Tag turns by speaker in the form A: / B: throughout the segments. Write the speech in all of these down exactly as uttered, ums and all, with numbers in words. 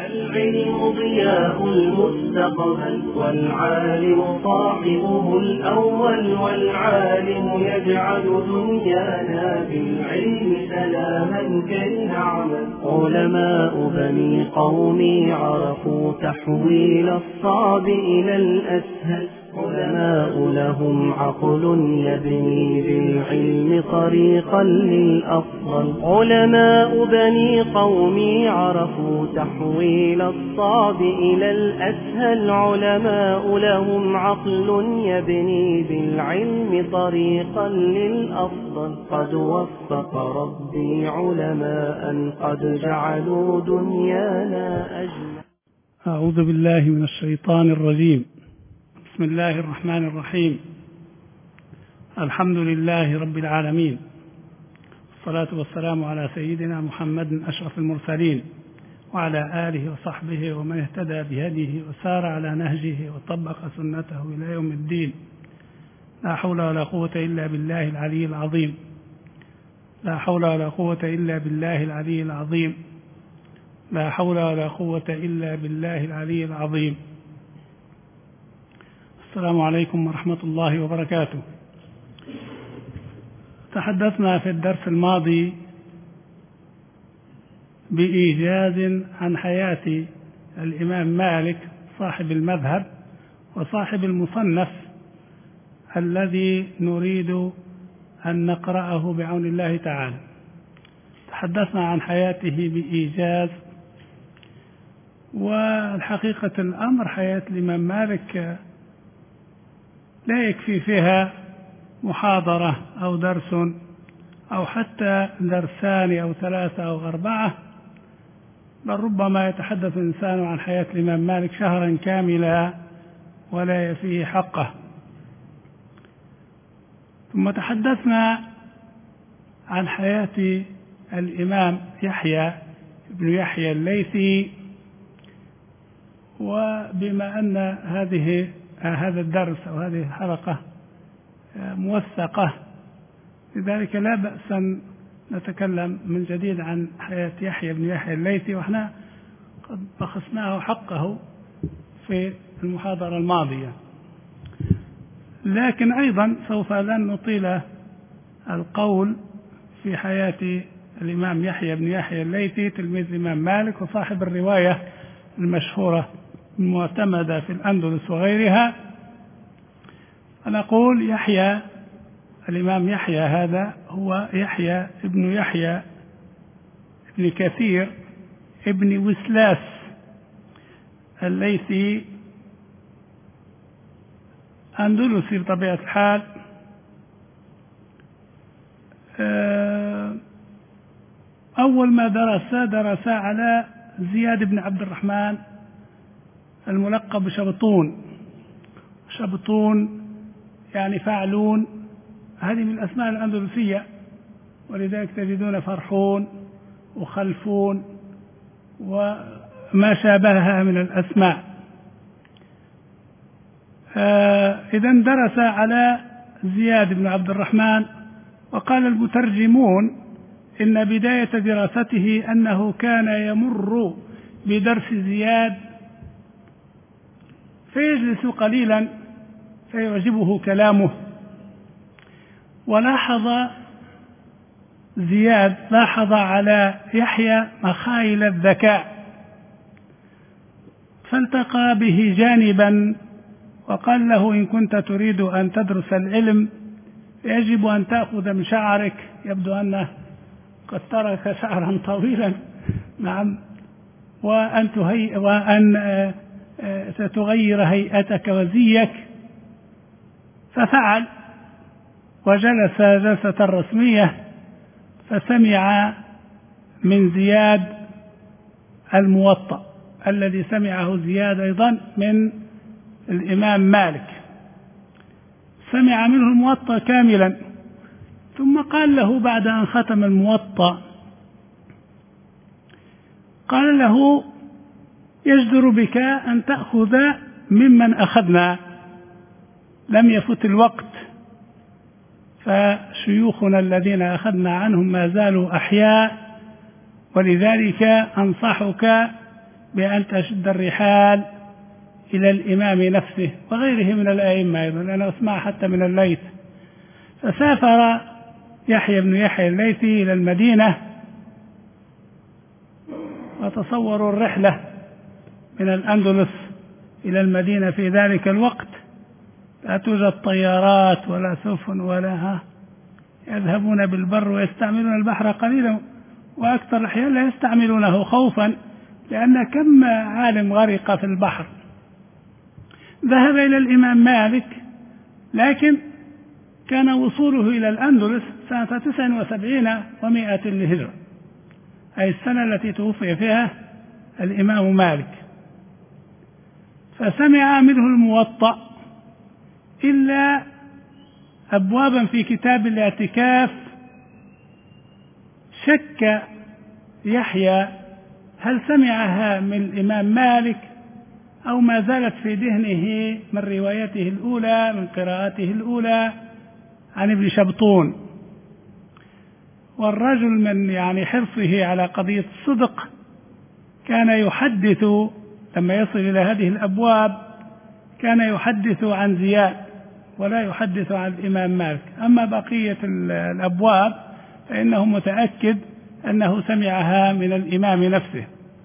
A: العلم ضياء المستقبل والعالم صاحبه الأول، والعالم يجعل دنيانا بالعلم سلاما كي نعمل. علماء بني قومي عرفوا تحويل الصعب إلى الأسهل، علماء لهم عقل يبني بالعلم طريقا للأفضل. علماء بني قومي عرفوا تحويل الصعب إلى الأسهل، علماء لهم عقل يبني بالعلم طريقا للأفضل. قد وفق ربي علماء قد جعلوا دنيانا أجمل.
B: أعوذ بالله من الشيطان الرجيم. بسم الله الرحمن الرحيم. الحمد لله رب العالمين، والصلاة والسلام على سيدنا محمد أشرف المرسلين، وعلى آله وصحبه ومن اهتدى بهديه وسار على نهجه وطبق سنته إلى يوم الدين. لا حول ولا قوة إلا بالله العلي العظيم. لا حول ولا قوة إلا بالله العلي العظيم. لا حول ولا قوة إلا بالله العلي العظيم. السلام عليكم ورحمة الله وبركاته. تحدثنا في الدرس الماضي بإيجاز عن حياة الإمام مالك صاحب المذهب وصاحب المصنف الذي نريد أن نقرأه بعون الله تعالى. تحدثنا عن حياته بإيجاز، والحقيقة الأمر حياة الإمام مالك لا يكفي فيها محاضرة أو درس أو حتى درسان أو ثلاثة أو أربعة، بل ربما يتحدث الإنسان عن حياة الإمام مالك شهرا كاملا ولا يفيه حقه. ثم تحدثنا عن حياة الإمام يحيى بن يحيى الليثي، وبما أن هذه هذا الدرس أو هذه الحلقة موثقة، لذلك لا بأس أن نتكلم من جديد عن حياة يحيى بن يحيى الليثي، وإحنا قد بخسناه حقه في المحاضرة الماضية. لكن أيضا سوف لن نطيل القول في حياة الإمام يحيى بن يحيى الليثي تلميذ الإمام مالك وصاحب الرواية المشهورة المعتمدة في الأندلس وغيرها. نقول يحيى الإمام يحيى هذا هو يحيى ابن يحيى ابن كثير ابن وسلاس الليثي، أندلسي بطبيعة الحال. أول ما درس درس على زياد بن عبد الرحمن الملقب بشبطون. شبطون يعني فعلون، هذه من الأسماء الأندلسية، ولذلك تجدون فرحون وخلفون وما شابهها من الأسماء. إذن درس على زياد بن عبد الرحمن، وقال المترجمون إن بداية دراسته أنه كان يمر بدرس زياد فيجلس قليلا فيعجبه كلامه، ولاحظ زياد لاحظ على يحيى مخايل الذكاء، فالتقى به جانبا وقال له: إن كنت تريد أن تدرس العلم يجب أن تأخذ من شعرك. يبدو أنه قد ترك شعرا طويلا، نعم، وأن تهي وأن ستغير هيئتك وزيك. ففعل وجلس جلسة رسمية، فسمع من زياد الموطأ الذي سمعه زياد أيضا من الإمام مالك، سمع منه الموطأ كاملا. ثم قال له بعد أن ختم الموطأ، قال له: يجدر بك أن تأخذ ممن أخذنا، لم يفت الوقت، فشيوخنا الذين أخذنا عنهم ما زالوا أحياء، ولذلك أنصحك بأن تشد الرحال إلى الإمام نفسه وغيره من الأئمة أيضا، لأنه اسمع حتى من الليث. فسافر يحيى بن يحيى الليثي إلى المدينة، وتصوروا الرحلة من الأندلس إلى المدينة في ذلك الوقت، لا توجد طيارات ولا سفن ولا ها، يذهبون بالبر ويستعملون البحر قليلا، وأكثر الأحيان لا يستعملونه خوفا، لأن كم عالم غرق في البحر. ذهب إلى الإمام مالك، لكن كان وصوله إلى الأندلس سنة تسع وسبعين ومائة للهجرة، أي السنة التي توفي فيها الإمام مالك. فسمع منه الموطأ إلا أبوابا في كتاب الاعتكاف. شك يحيى هل سمعها من الإمام مالك أو ما زالت في ذهنه من روايته الأولى، من قراءته الأولى عن ابن شبطون. والرجل من يعني حرصه على قضية الصدق كان يحدث لما يصل إلى هذه الأبواب، كان يحدث عن زياد ولا يحدث عن الإمام مالك. أما بقية الأبواب فإنه متأكد أنه سمعها من الإمام نفسه.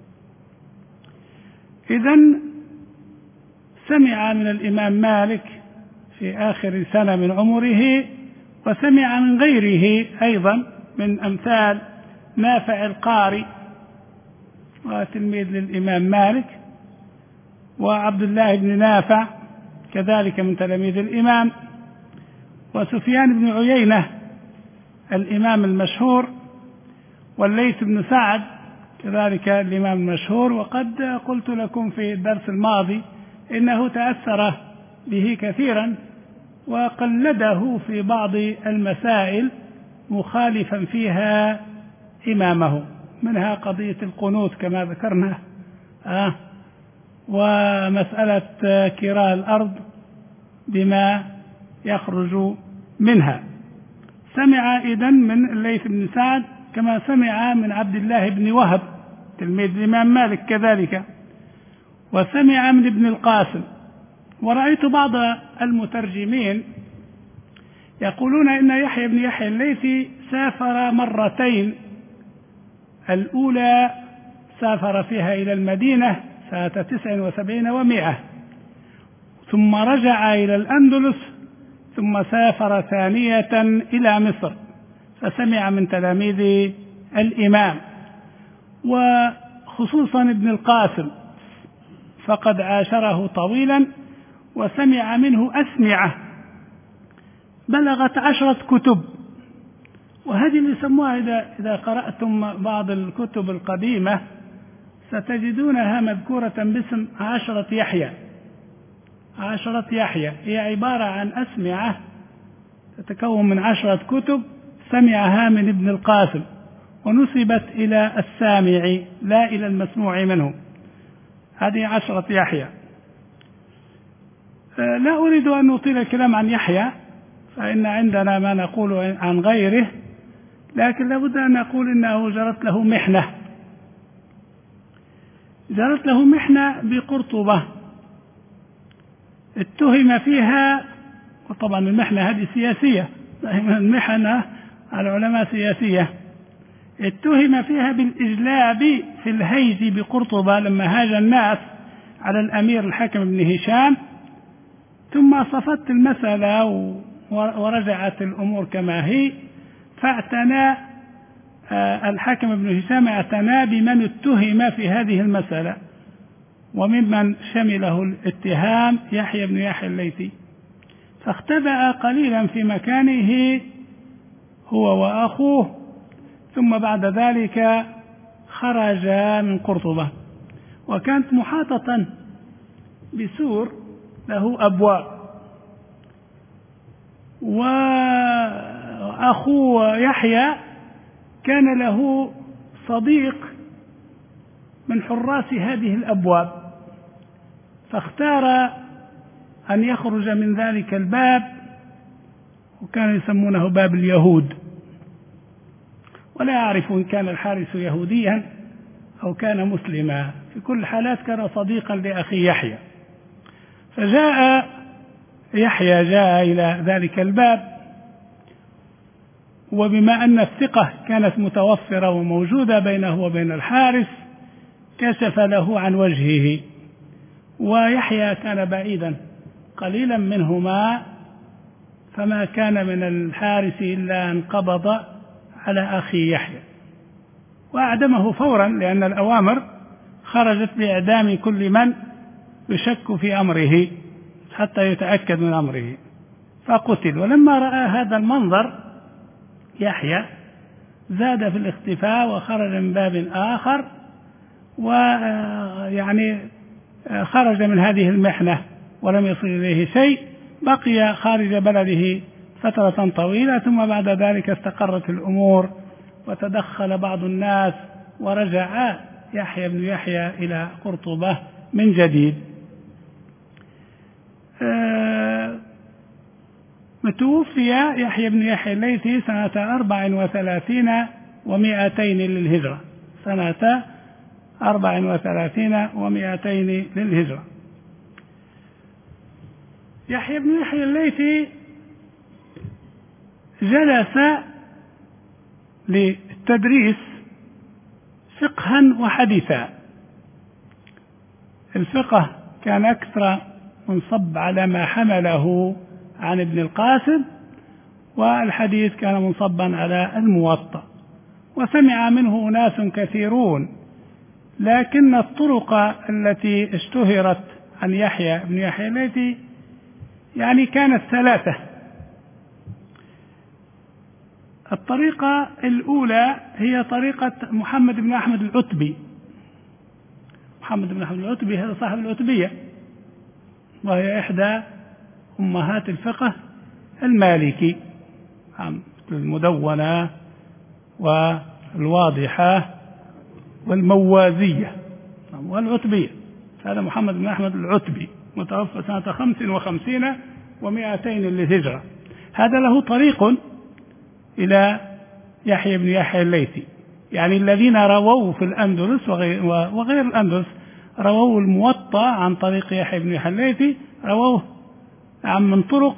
B: إذن سمع من الإمام مالك في آخر سنة من عمره، وسمع من غيره أيضا من أمثال نافع القاري وتلميذ للإمام مالك، وعبد الله بن نافع كذلك من تلاميذ الإمام، وسفيان بن عيينة الإمام المشهور، والليث بن سعد كذلك الإمام المشهور. وقد قلت لكم في الدرس الماضي إنه تأثر به كثيرا وقلده في بعض المسائل مخالفا فيها إمامه، منها قضية القنوت كما ذكرنا، آه ومسألة كراء الأرض بما يخرج منها. سمع إذن من الليث بن سعد كما سمع من عبد الله بن وهب تلميذ الإمام مالك كذلك، وسمع من ابن القاسم. ورأيت بعض المترجمين يقولون إن يحيى بن يحيى الليثي سافر مرتين، الأولى سافر فيها إلى المدينة سنة تسع وسبعين ومائة، ثم رجع إلى الأندلس، ثم سافر ثانية إلى مصر فسمع من تلاميذ الإمام، وخصوصا ابن القاسم فقد عاشره طويلا وسمع منه أسمعة بلغت عشرة كتب. وهذه اللي يسموها إذا, إذا قرأتم بعض الكتب القديمة ستجدونها مذكورة باسم عشرة يحيى. عشرة يحيى هي عبارة عن أسمعة تتكون من عشرة كتب سمعها من ابن القاسم، ونسبت إلى السامع لا إلى المسموع منه. هذه عشرة يحيى. لا أريد أن أطيل الكلام عن يحيى، فإن عندنا ما نقول عن غيره، لكن لابد أن نقول إنه جرت له محنة جرت له محنة بقرطبة اتهم فيها، وطبعا المحنة هذه سياسية، دائما المحنة على العلماء سياسية. اتهم فيها بالإجلاب في الهيج بقرطبة لما هاج الناس على الأمير الحكم بن هشام، ثم صفت المسألة ورجعت الأمور كما هي، فاعتنى الحكم بن هشام اعتنى بمن اتهم في هذه المسألة، وممن شمله الاتهام يحيى بن يحيى الليثي، فاختبأ قليلا في مكانه هو وأخوه، ثم بعد ذلك خرج من قرطبة، وكانت محاطة بسور له أبواب. وأخو يحيى كان له صديق من حراس هذه الأبواب، فاختار أن يخرج من ذلك الباب، وكانوا يسمونه باب اليهود، ولا أعرف إن كان الحارس يهوديا أو كان مسلما، في كل الحالات كان صديقا لأخي يحيى. فجاء يحيى جاء إلى ذلك الباب، وبما أن الثقة كانت متوفرة وموجودة بينه وبين الحارس كشف له عن وجهه، ويحيى كان بعيدا قليلا منهما، فما كان من الحارس إلا أن قبض على أخي يحيى وأعدمه فورا، لأن الأوامر خرجت بإعدام كل من يشك في أمره حتى يتأكد من أمره، فقتل. ولما رأى هذا المنظر يحيى زاد في الاختفاء وخرج من باب آخر، ويعني خرج من هذه المحنة ولم يصل إليه شيء، بقي خارج بلده فترة طويلة، ثم بعد ذلك استقرت الأمور وتدخل بعض الناس ورجع يحيى بن يحيى إلى قرطبة من جديد. أه توفي يحيى بن يحيى الليثي سنة أربع وثلاثين ومائتين للهجرة، سنة أربع وثلاثين ومائتين للهجرة. يحيى بن يحيى الليثي جلس للتدريس فقها وحديثا. الفقه كان أكثر منصب على ما حمله عن ابن القاسم، والحديث كان منصبا على الموطأ، وسمع منه أناس كثيرون، لكن الطرق التي اشتهرت عن يحيى بن يحيى الليثي يعني كانت ثلاثة. الطريقة الأولى هي طريقة محمد بن أحمد العتبي. محمد بن أحمد العتبي هذا صاحب العتبية، وهي إحدى أمهات الفقه المالكي، المدونة والواضحة والموازية والعتبية. هذا محمد بن أحمد العتبي متوفى سنة خمس وخمسين ومائتين للهجرة. هذا له طريق إلى يحيى بن يحيى الليثي، يعني الذين رووا في الأندلس وغير, وغير الأندلس رووا الموطأ عن طريق يحيى بن يحيى الليثي، رووه عن من طرق.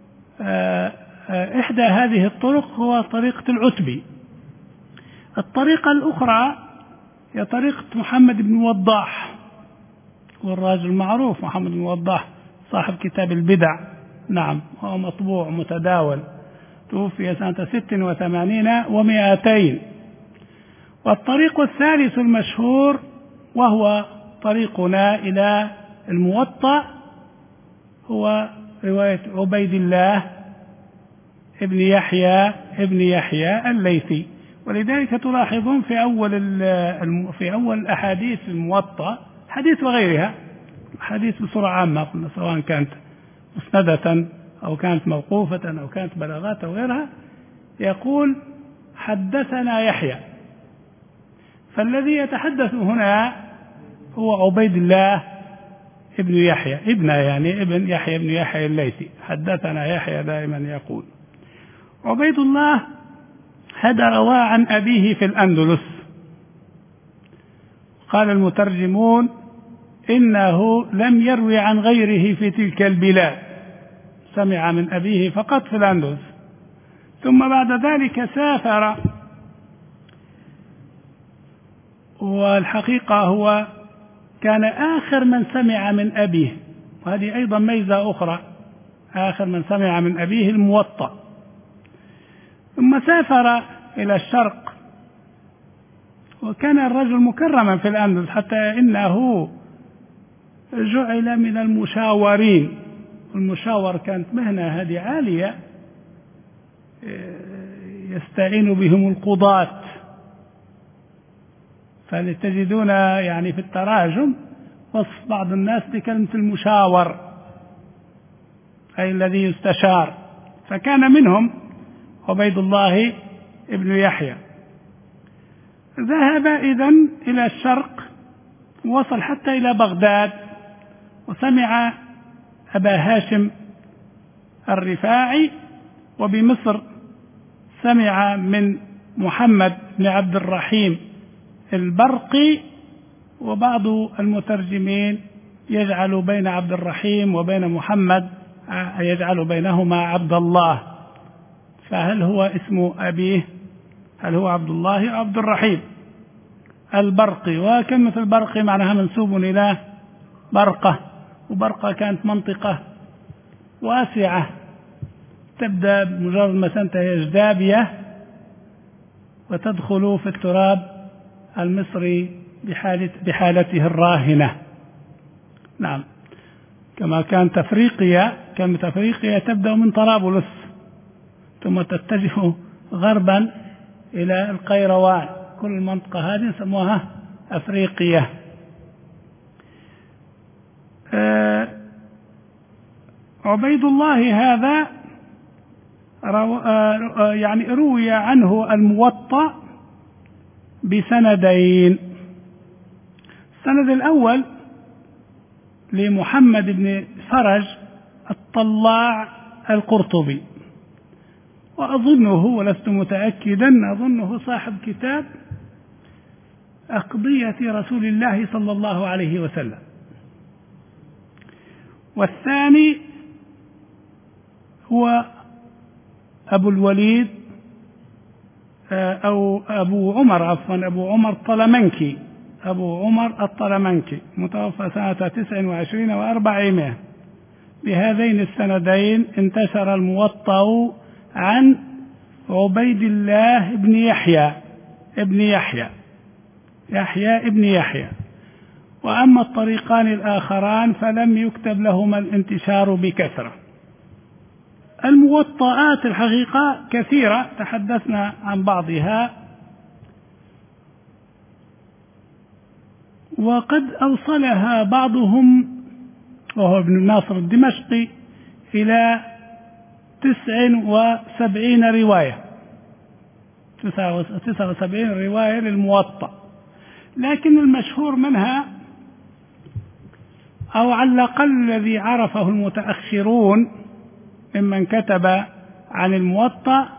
B: إحدى هذه الطرق هو طريقة العتبي. الطريقة الأخرى هي طريقة محمد بن وضاح، والراجل المعروف محمد بن وضاح صاحب كتاب البدع، نعم، هو مطبوع متداول، توفي سنة ست وثمانين ومائتين. والطريق الثالث المشهور وهو طريقنا إلى الموطأ هو رواية عبيد الله ابن يحيى ابن يحيى الليثي. ولذلك تلاحظون في أول في أول أحاديث الموطأ، حديث وغيرها، حديث بصورة عامة قلنا، سواء كانت مسندة أو كانت موقوفة أو كانت بلاغات أو غيرها، يقول حدثنا يحيى، فالذي يتحدث هنا هو عبيد الله ابن يحيى، ابن يعني ابن يحيى ابن يحيى الليثي. حدثنا يحيى دائما يقول. عبيد الله هذا روى عن أبيه في الأندلس. قال المترجمون إنه لم يروي عن غيره في تلك البلاد، سمع من أبيه فقط في الأندلس، ثم بعد ذلك سافر. والحقيقة هو كان آخر من سمع من أبيه، وهذه أيضا ميزة أخرى، آخر من سمع من أبيه الموطأ. ثم سافر إلى الشرق، وكان الرجل مكرما في الأندلس حتى إنه جعل من المشاورين. المشاور كانت مهنة هذه عالية يستعين بهم القضاة، فلتجدون يعني في التراجم وصف بعض الناس بكلمة المشاور، أي الذي يستشار، فكان منهم عبيد الله ابن يحيى. ذهب إذن إلى الشرق، وصل حتى إلى بغداد، وسمع أبا هاشم الرفاعي، وبمصر سمع من محمد بن عبد الرحيم البرقي وبعض المترجمين يجعل بين عبد الرحيم وبين محمد يجعل بينهما عبد الله، فهل هو اسم أبيه؟ هل هو عبد الله أو عبد الرحيم؟ البرقي، وكلمة البرقي معناها منسوب إلى برقة، وبرقة كانت منطقة واسعة تبدأ بمجرد ما تنتهي جدابية وتدخل في التراب المصري بحالة بحالته الراهنة. نعم، كما كان تفريقيا، كلمة تفريقيا تبدأ من طرابلس ثم تتجه غربا إلى القيروان، كل المنطقة هذه سموها أفريقيا. آه عبيد الله هذا رو آه يعني روي عنه الموطأ بسندين. السند الأول لمحمد بن فرج الطلاع القرطبي، وأظنه ولست متأكدا أظنه صاحب كتاب أقضية رسول الله صلى الله عليه وسلم. والثاني هو أبو الوليد أو أبو عمر عفوا أبو عمر الطلمنكي، أبو عمر الطلمنكي متوفى سنة تسع وعشرين وأربعمائة. بهذين السندين انتشر الموطأ عن عبيد الله بن يحيى ابن يحيى يحيى ابن يحيى. وأما الطريقان الآخران فلم يكتب لهما الانتشار بكثرة. الموطئات الحقيقة كثيرة، تحدثنا عن بعضها، وقد أوصلها بعضهم وهو ابن الناصر الدمشقي إلى تسع وسبعين رواية تسع وسبعين رواية للموطأ، لكن المشهور منها أو على الأقل الذي عرفه المتأخرون ممن كتب عن الموطأ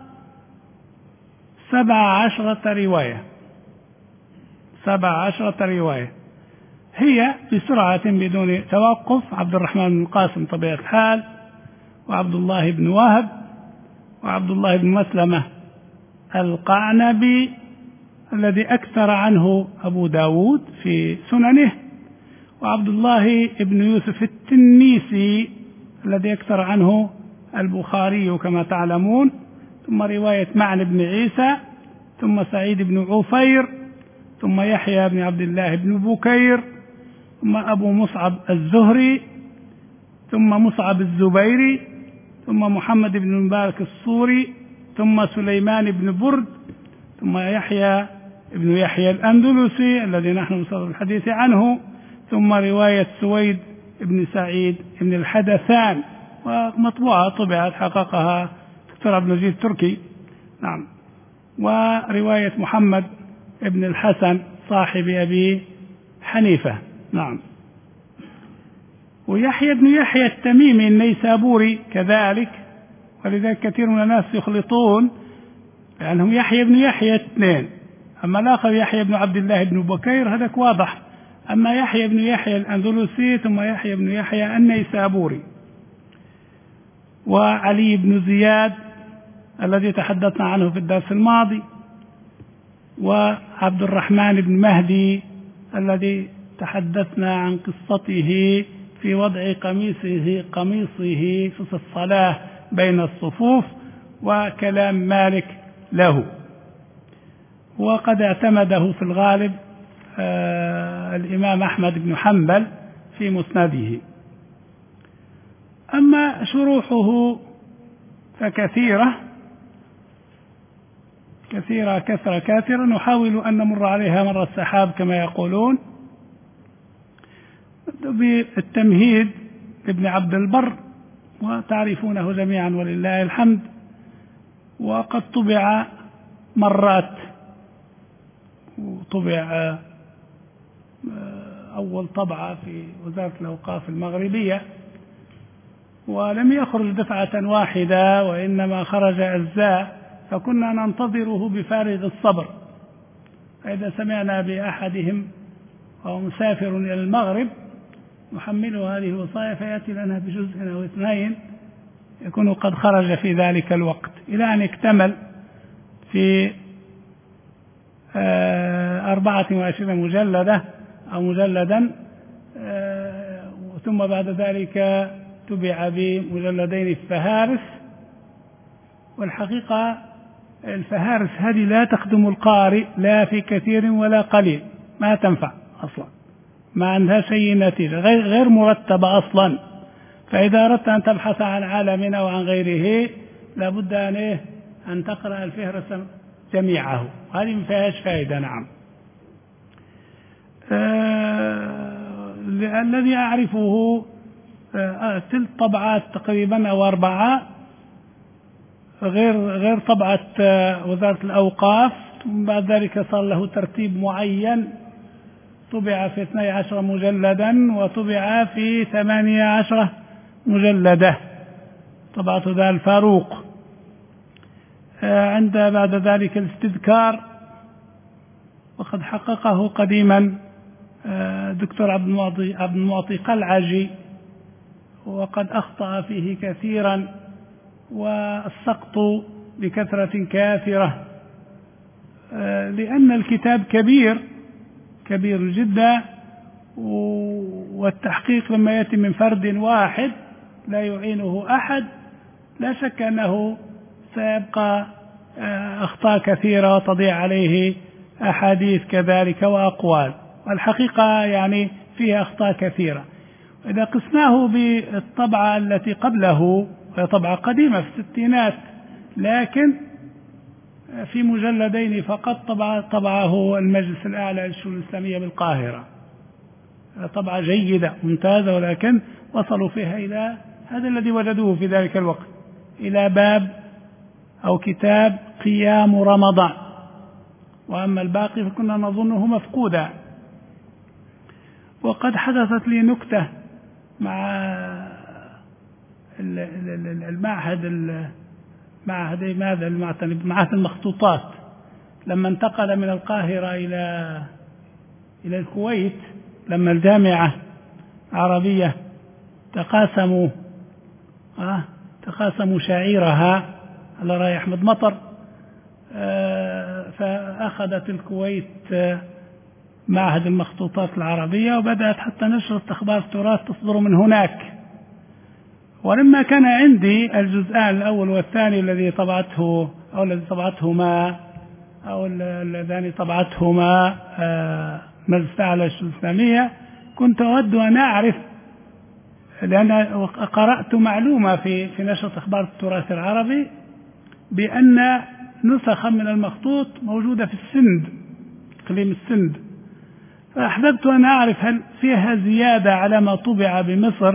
B: سبع عشرة رواية سبع عشرة رواية هي بسرعة بدون توقف: عبد الرحمن بن القاسم طبيعة الحال، وعبد الله بن وهب، وعبد الله بن مسلمة القعنبي الذي أكثر عنه أبو داود في سننه، وعبد الله بن يوسف التنيسي الذي أكثر عنه البخاري كما تعلمون، ثم رواية معن بن عيسى، ثم سعيد بن عفير، ثم يحيى بن عبد الله بن بكير، ثم أبو مصعب الزهري، ثم مصعب الزبيري، ثم محمد بن مبارك الصوري، ثم سليمان بن برد، ثم يحيى بن يحيى الأندلسي الذي نحن بصدد الحديث عنه، ثم رواية سويد بن سعيد بن الحدثان، ومطبوعة طبعت حققها دكتور عبد المجيد التركي. نعم. ورواية محمد بن الحسن صاحب أبي حنيفة. نعم. ويحيى بن يحيى التميمي النيسابوري كذلك، ولذلك كثير من الناس يخلطون لأنهم يحيى بن يحيى اثنين، أما الآخر يحيى بن عبد الله بن بكير هذاك واضح، أما يحيى بن يحيى الأندلسي ثم يحيى بن يحيى النيسابوري. وعلي بن زياد الذي تحدثنا عنه في الدرس الماضي، وعبد الرحمن بن مهدي الذي تحدثنا عن قصته في وضع قميصه قميصه في الصلاة بين الصفوف، وكلام مالك له، وقد اعتمده في الغالب آه الإمام أحمد بن حنبل في مسنده. أما شروحه فكثيرة كثيرة كثرة كثيرة، نحاول أن نمر عليها مر السحاب كما يقولون. بالتمهيد لابن عبد البر، وتعرفونه جميعا ولله الحمد، وقد طبع مرات، وطبع أول طبعة في وزارة الأوقاف المغربية، ولم يخرج دفعة واحدة وإنما خرج أجزاء، فكنا ننتظره بفارغ الصبر، فإذا سمعنا بأحدهم وهو مسافر إلى المغرب نحمله هذه الوصايا فيأتي لنا بجزء أو اثنين يكون قد خرج في ذلك الوقت، إلى أن اكتمل في أربعة وعشرين مجلدة أو مجلدا، ثم بعد ذلك تبع بمجلدين الفهارس. والحقيقة الفهارس هذه لا تخدم القارئ لا في كثير ولا قليل، ما تنفع أصلا، ما عندها شيء نتيجة، غير مرتبة أصلا. فإذا أردت أن تبحث عن عالم أو عن غيره لابد أن أن تقرأ الفهرس جميعه، هذه ما فيهاش فائدة. نعم. آه الذي أعرفه آه ثلاث طبعات تقريبا أو أربعة، غير غير طبعة آه وزارة الأوقاف. ثم بعد ذلك صار له ترتيب معين، طبع في اثني عشر مجلدا وطبع في ثمانية عشر مجلدة، طبعة ذا الفاروق. آه عند بعد ذلك الاستذكار، وقد حققه قديما آه دكتور عبد المعطي عبد المعطي قلعجي، وقد أخطأ فيه كثيرا والسقط بكثرة كافرة، آه لأن الكتاب كبير كبير جدا، والتحقيق لما يأتي من فرد واحد لا يعينه أحد لا شك أنه سيبقى أخطاء كثيرة وتضيع عليه أحاديث كذلك وأقوال، والحقيقة يعني فيها أخطاء كثيرة. إذا قسناه بالطبعة التي قبله، وهي طبعة قديمة في الستينات لكن في مجلدين فقط، طبعه, طبعه المجلس الأعلى للشؤون الإسلامية بالقاهرة، طبعة جيدة ممتازة، ولكن وصلوا فيها إلى هذا الذي وجدوه في ذلك الوقت، إلى باب أو كتاب قيام رمضان، وأما الباقي فكنا نظنه مفقودا. وقد حدثت لي نكتة مع المعهد معهد ماذا معهد المخطوطات، لما انتقل من القاهرة إلى إلى الكويت، لما الجامعة العربية تقاسموا آه تقاسموا شعيرها على رأي أحمد مطر، آه فأخذت الكويت آه معهد المخطوطات العربية، وبدأت حتى نشر أخبار التراث تصدر من هناك. ولما كان عندي الجزءان الأول والثاني الذي طبعته أو الذي طبعتهما أو اللذان طبعتهما آه مجلس الأعلى للشؤون الإسلامية، كنت أود أن أعرف، لأن قرأت معلومة في في نشرة أخبار التراث العربي بأن نسخا من المخطوط موجودة في السند، إقليم السند، فأحببت أن أعرف هل فيها زيادة على ما طبع بمصر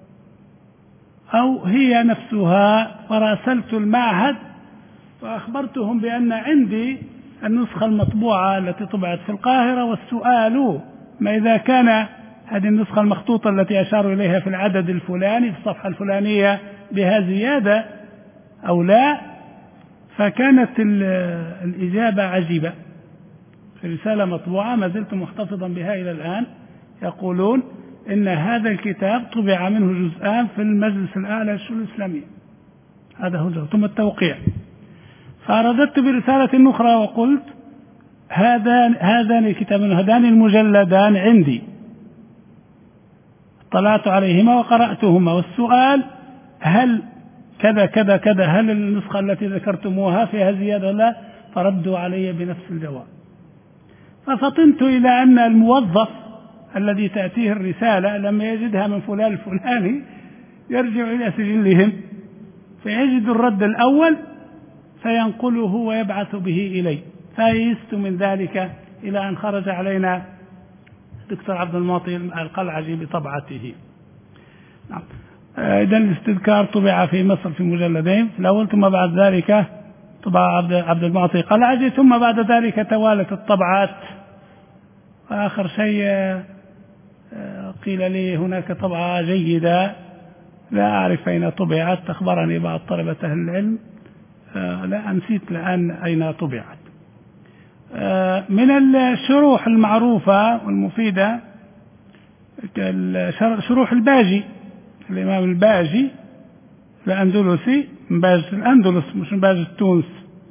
B: أو هي نفسها. فراسلت المعهد فأخبرتهم بأن عندي النسخة المطبوعة التي طبعت في القاهرة، والسؤال ما إذا كان هذه النسخة المخطوطة التي أشاروا إليها في العدد الفلاني في الصفحة الفلانية بها زيادة أو لا. فكانت الإجابة عجيبة، في رسالة مطبوعة ما زلت محتفظا بها إلى الآن، يقولون إن هذا الكتاب طبع منه جزءان في المجلس الأعلى للشؤون الإسلامية، هذا هو ثم التوقيع. فرددت برسالة أخرى وقلت هذان هذان الكتابان هذان المجلدان عندي، اطلعت عليهما وقرأتهما، والسؤال هل كذا كذا كذا، هل النسخة التي ذكرتموها فيها زيادة ولا؟ فردوا علي بنفس الجواب. ففطنت إلى أن الموظف الذي تأتيه الرسالة لما يجدها من فلان الفلاني يرجع إلى سجلهم فيجد الرد الأول فينقله ويبعث به إلي، فيئست من ذلك إلى أن خرج علينا دكتور عبد المعطي القلعجي بطبعته. نعم. إذا الاستذكار طبع في مصر في مجلدين في الأول، ثم بعد ذلك طبع عبد المعطي القلعجي، ثم بعد ذلك توالت الطبعات. وآخر شيء قيل لي هناك طبعة جيدة لا أعرف أين طبعت، أخبرني بعض طلبة أهل العلم، لا أنسيت الآن أين طبعت. من الشروح المعروفة والمفيدة شروح الباجي، الإمام الباجي الأندلسي، من باجة الأندلس مش من باجة تونس.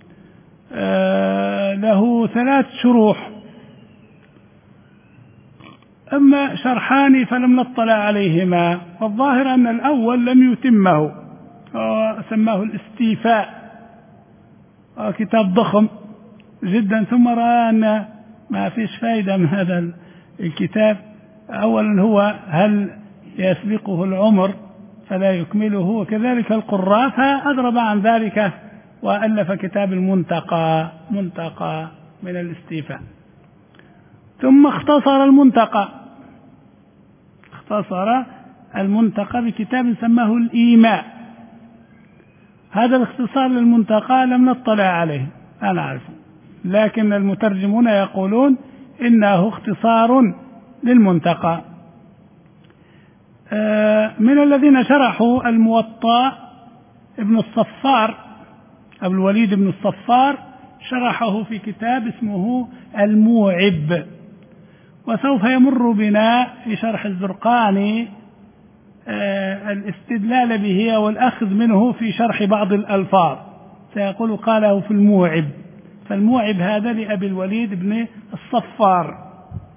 B: له ثلاث شروح، أما شرحان فلم نطلع عليهما، والظاهر أن الأول لم يتمه، سماه الاستيفاء، كتاب ضخم جدا، ثم رأى أن ما فيش فائدة من هذا الكتاب. أولا هو هل يسبقه العمر فلا يكمله، وكذلك القراء، فأضرب عن ذلك وألف كتاب المنتقى، منتقى من الاستيفاء. ثم اختصر المنتقى، اختصر المنتقى بكتاب سماه الإيماء. هذا الاختصار للمنتقى لم نطلع عليه، لا نعرفه، لكن المترجمون يقولون إنه اختصار للمنتقى. من الذين شرحوا الموطأ ابن الصفار، أبو الوليد بن الصفار، شرحه في كتاب اسمه الموعب. وسوف يمر بنا في شرح الزرقاني الاستدلال به والأخذ منه في شرح بعض الألفاظ، سيقول قاله في الموعب. فالموعب هذا لأبي الوليد بن الصفار.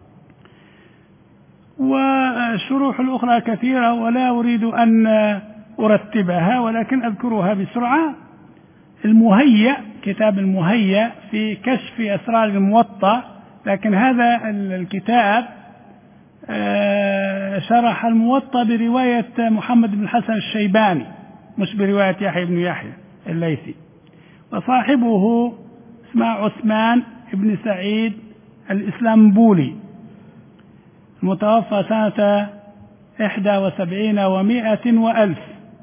B: والشروح الأخرى كثيرة ولا أريد أن أرتبها، ولكن أذكرها بسرعة. المهيأ، كتاب المهيأ في كشف أسرار الموطأ، لكن هذا الكتاب شرح الموطأ برواية محمد بن الحسن الشيباني، مش برواية يحيى بن يحيى الليثي. وصاحبه اسمه عثمان بن سعيد الإسلامبولي، المتوفى سنة إحدى وسبعين ومائة وألف.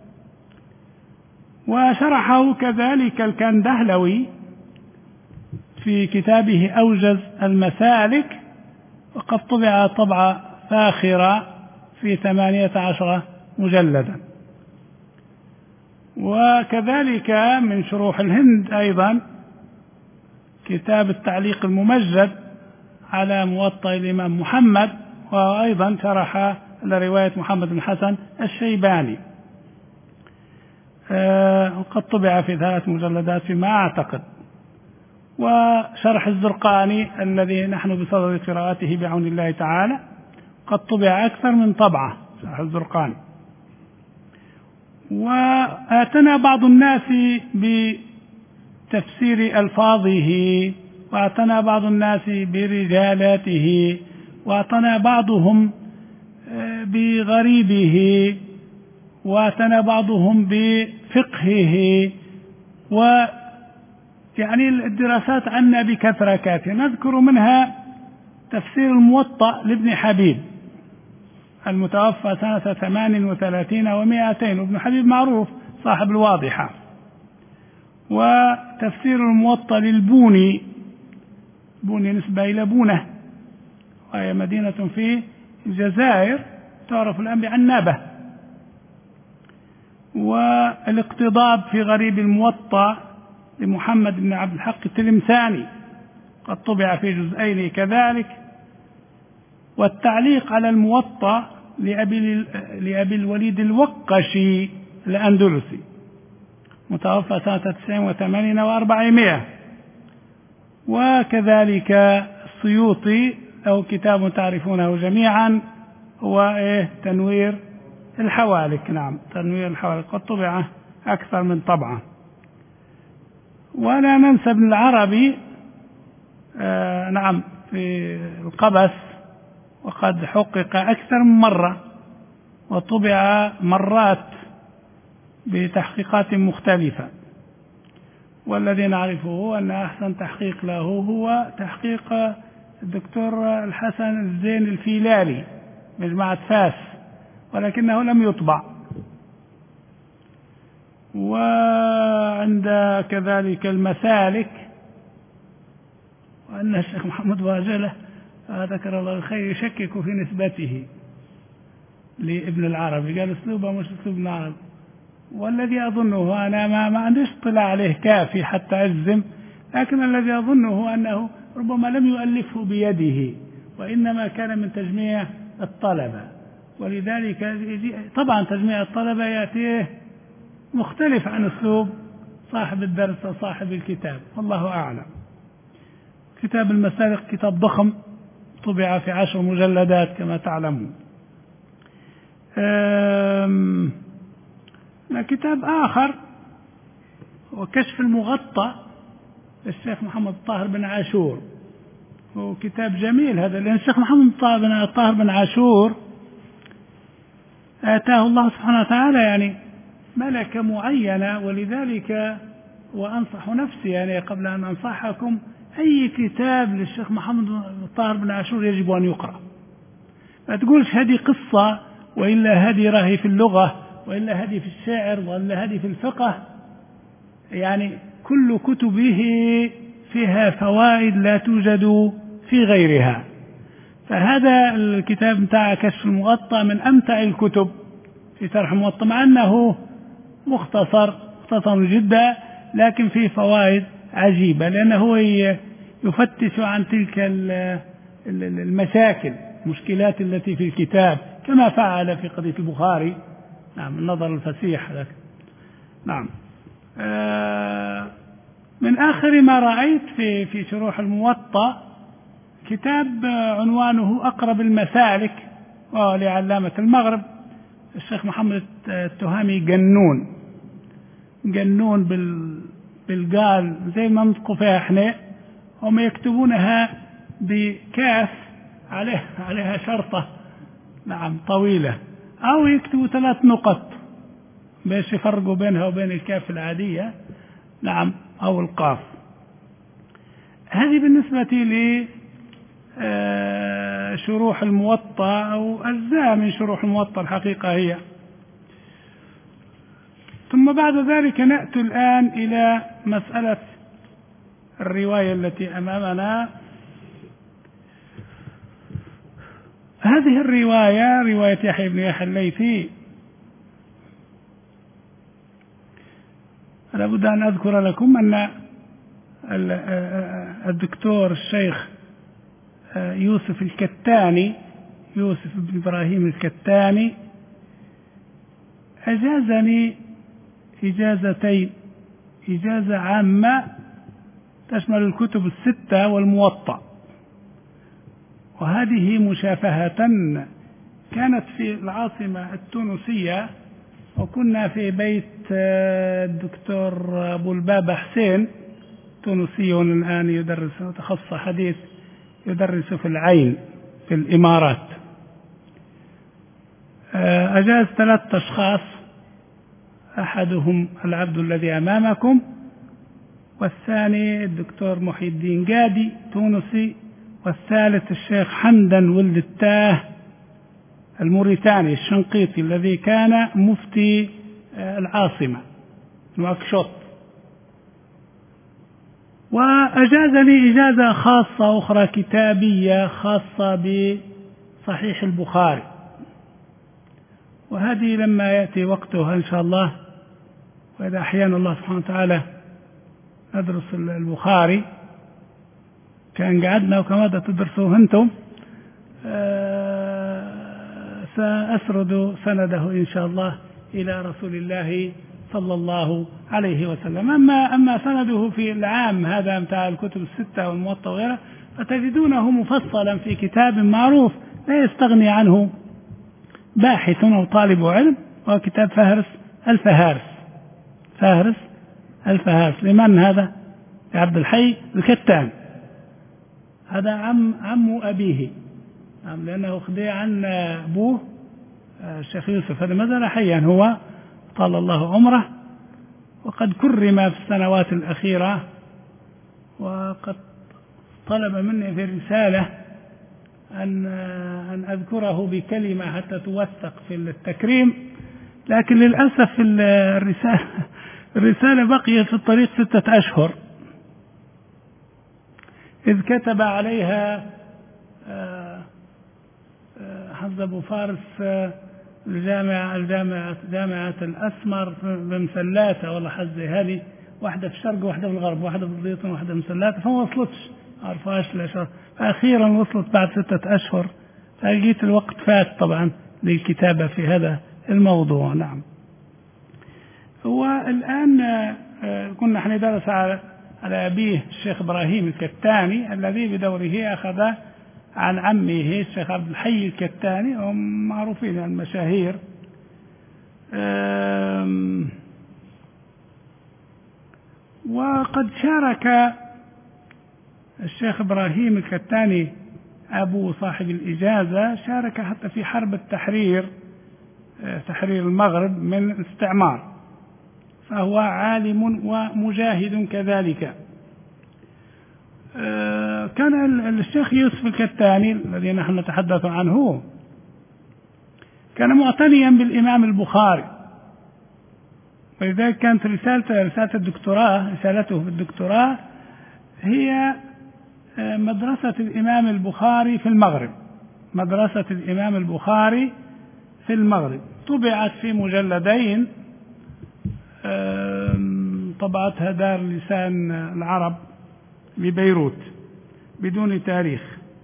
B: وشرحه كذلك الكندهلوي في كتابه أوجز المسالك، وقد طبع طبعة فاخرة في ثمانية عشر مجلدا. وكذلك من شروح الهند أيضا كتاب التعليق الممجد على موطأ الإمام محمد، وأيضا شرح لرواية محمد بن حسن الشيباني، وقد طبع في ثلاث مجلدات فيما أعتقد. وشرح الزرقاني الذي نحن بصدد قراءته بعون الله تعالى قد طبع أكثر من طبعة، شرح الزرقاني. وآتنا بعض الناس بتفسير ألفاظه، وآتنا بعض الناس برجالاته، وآتنا بعضهم بغريبه، وآتنا بعضهم بفقهه، ويعني الدراسات عنا بكثرة كافية. نذكر منها تفسير الموطأ لابن حبيب المتوفى سنة ثمان وثلاثين ومائتين، وابن حبيب معروف صاحب الواضحة. وتفسير الموطأ للبوني، بوني نسبة إلى بونة، وهي مدينة في الجزائر تعرف الآن بعنابة. والاقتضاب في غريب الموطأ لمحمد بن عبد الحق التلمساني، قد طبع في جزئين كذلك. والتعليق على الموطأ لأبي, لأبي الوليد الوقشي الأندلسي، متوفى سنة تسعين وثمانين وأربعمائة. وكذلك السيوطي له كتاب تعرفونه جميعا، هو إيه تنوير الحوالك. نعم، تنوير الحوالك قد طبع أكثر من طبعة. ولا ننسى ابن العربي، آه نعم، في القبس، وقد حقق أكثر من مرة وطبع مرات بتحقيقات مختلفة. والذي نعرفه أن أحسن تحقيق له هو تحقيق الدكتور الحسن الزين الفيلالي مجمعة فاس، ولكنه لم يطبع. وعند كذلك المسالك، وأن الشيخ محمد واجلة ذكر الله الخير يشكك في نسبته لابن العربي، قال اسلوبه مش اسلوب ابن العربي. والذي أظنه، أنا ما, ما عنديش اطلاع عليه كافي حتى أجزم، لكن الذي أظنه أنه ربما لم يؤلفه بيده، وإنما كان من تجميع الطلبة. ولذلك طبعا تجميع الطلبة يأتيه مختلف عن أسلوب صاحب الدرس وصاحب الكتاب، والله أعلم. كتاب المسالك كتاب ضخم، طبع في عشر مجلدات كما تعلمون. كتاب آخر وكشف المغطى للشيخ محمد الطاهر بن عاشور، هو كتاب جميل هذا، لأن الشيخ محمد الطاهر بن عاشور آتاه الله سبحانه وتعالى يعني ملكة معينة، ولذلك وأنصح نفسي يعني قبل أن أنصحكم، أي كتاب للشيخ محمد الطاهر بن عاشور يجب أن يقرأ. ما تقولش هذه قصة، وإلا هذه راهي في اللغة، وإلا هذه في الشعر، وإلا هذه في الفقه. يعني كل كتبه فيها فوائد لا توجد في غيرها. فهذا الكتاب متاع كشف المغطى من أمتع الكتب في شرح الموطأ، مع أنه مختصر مختصر جدا، لكن فيه فوائد عجيبة، لأنه يفتش عن تلك المشاكل المشكلات التي في الكتاب، كما فعل في قضية البخاري. نعم، النظر الفسيح لك. نعم. آه من آخر ما رأيت في في شروح الموطأ كتاب عنوانه أقرب المسالك، وهو لعلامة المغرب الشيخ محمد التهامي جنون. جنون بال بالقال زي ما نطقوا فيها احنا، هم يكتبونها بكاف عليها عليها شرطة نعم طويلة، أو يكتبوا ثلاث نقط باش يفرقوا بينها وبين الكاف العادية نعم أو القاف. هذه بالنسبة لي شروح الموطأ أو أجزاء من شروح الموطأ الحقيقة هي. ثم بعد ذلك نأتي الآن إلى مسألة الرواية التي أمامنا. هذه الرواية رواية يحيى بن يحيى الليثي، لابد أن أذكر لكم أن الدكتور الشيخ يوسف الكتاني يوسف بن إبراهيم الكتاني أجازني إجازتين، إجازة عامة تشمل الكتب الستة والموطأ، وهذه مشافهة كانت في العاصمة التونسية، وكنا في بيت الدكتور أبو البابا حسين، تونسي الآن يدرس تخصص حديث، يدرس في العين في الإمارات. أجاز ثلاثة أشخاص، أحدهم العبد الذي أمامكم، والثاني الدكتور محي الدين قادي تونسي، والثالث الشيخ حمدان ولد التاه الموريتاني الشنقيطي الذي كان مفتي العاصمة نواكشوط. وأجاز لي إجازة خاصة أخرى كتابية خاصة بصحيح البخاري، وهذه لما يأتي وقتها إن شاء الله، وإذا أحيانا الله سبحانه وتعالى ندرس البخاري كان قعدنا وكما تدرسوه أنتم، سأسرد سنده إن شاء الله إلى رسول الله صلى الله عليه وسلم. أما أما سنده في العام هذا متاع الكتب الستة والموطأ وغيرها فتجدونه مفصلا في كتاب معروف لا يستغني عنه باحث أو طالب علم، وهو كتاب فهرس الفهارس. فهرس الفهارس لمن هذا؟ لعبد الحي الكتان، هذا عم عم أبيه، نعم، لأنه خدي عن أبوه الشيخ يوسف، هذا ما زال حيا هو طال الله عمره، وقد كرم في السنوات الأخيرة، وقد طلب مني في الرسالة أن أن أذكره بكلمة حتى توثق في التكريم، لكن للأسف الرسالة الرسالة بقيت في الطريق ستة أشهر، إذ كتب عليها حفظ أبو فارس الجامعة الجامعة جامعة الأسمر بمسلاتة، والله حزي هذه واحدة في الشرق واحدة في الغرب، واحدة في الزيتون واحدة في مسلاتة، فما وصلتش عرفاش لشهر، فأخيرا وصلت بعد ستة أشهر، فلقيت الوقت فات طبعا للكتابة في هذا الموضوع. نعم. والآن كنا نحن ندرس على أبيه الشيخ إبراهيم الكتاني الذي بدوره أخذ عن عمه الشيخ عبد الحي الكتاني، هم معروفين المشاهير. وقد شارك الشيخ إبراهيم الكتاني أبو صاحب الإجازة، شارك حتى في حرب التحرير، تحرير المغرب من الاستعمار، فهو عالم ومجاهد كذلك. كان الشيخ يوسف الكتاني الذي نحن نتحدث عنه كان معتنيا بالإمام البخاري، ولذلك كانت رسالته رسالة الدكتوراه رسالته في الدكتوراه هي مدرسة الإمام البخاري في المغرب. مدرسة الإمام البخاري في المغرب طبعت في مجلدين، طبعتها دار لسان العرب ببيروت بدون تاريخ.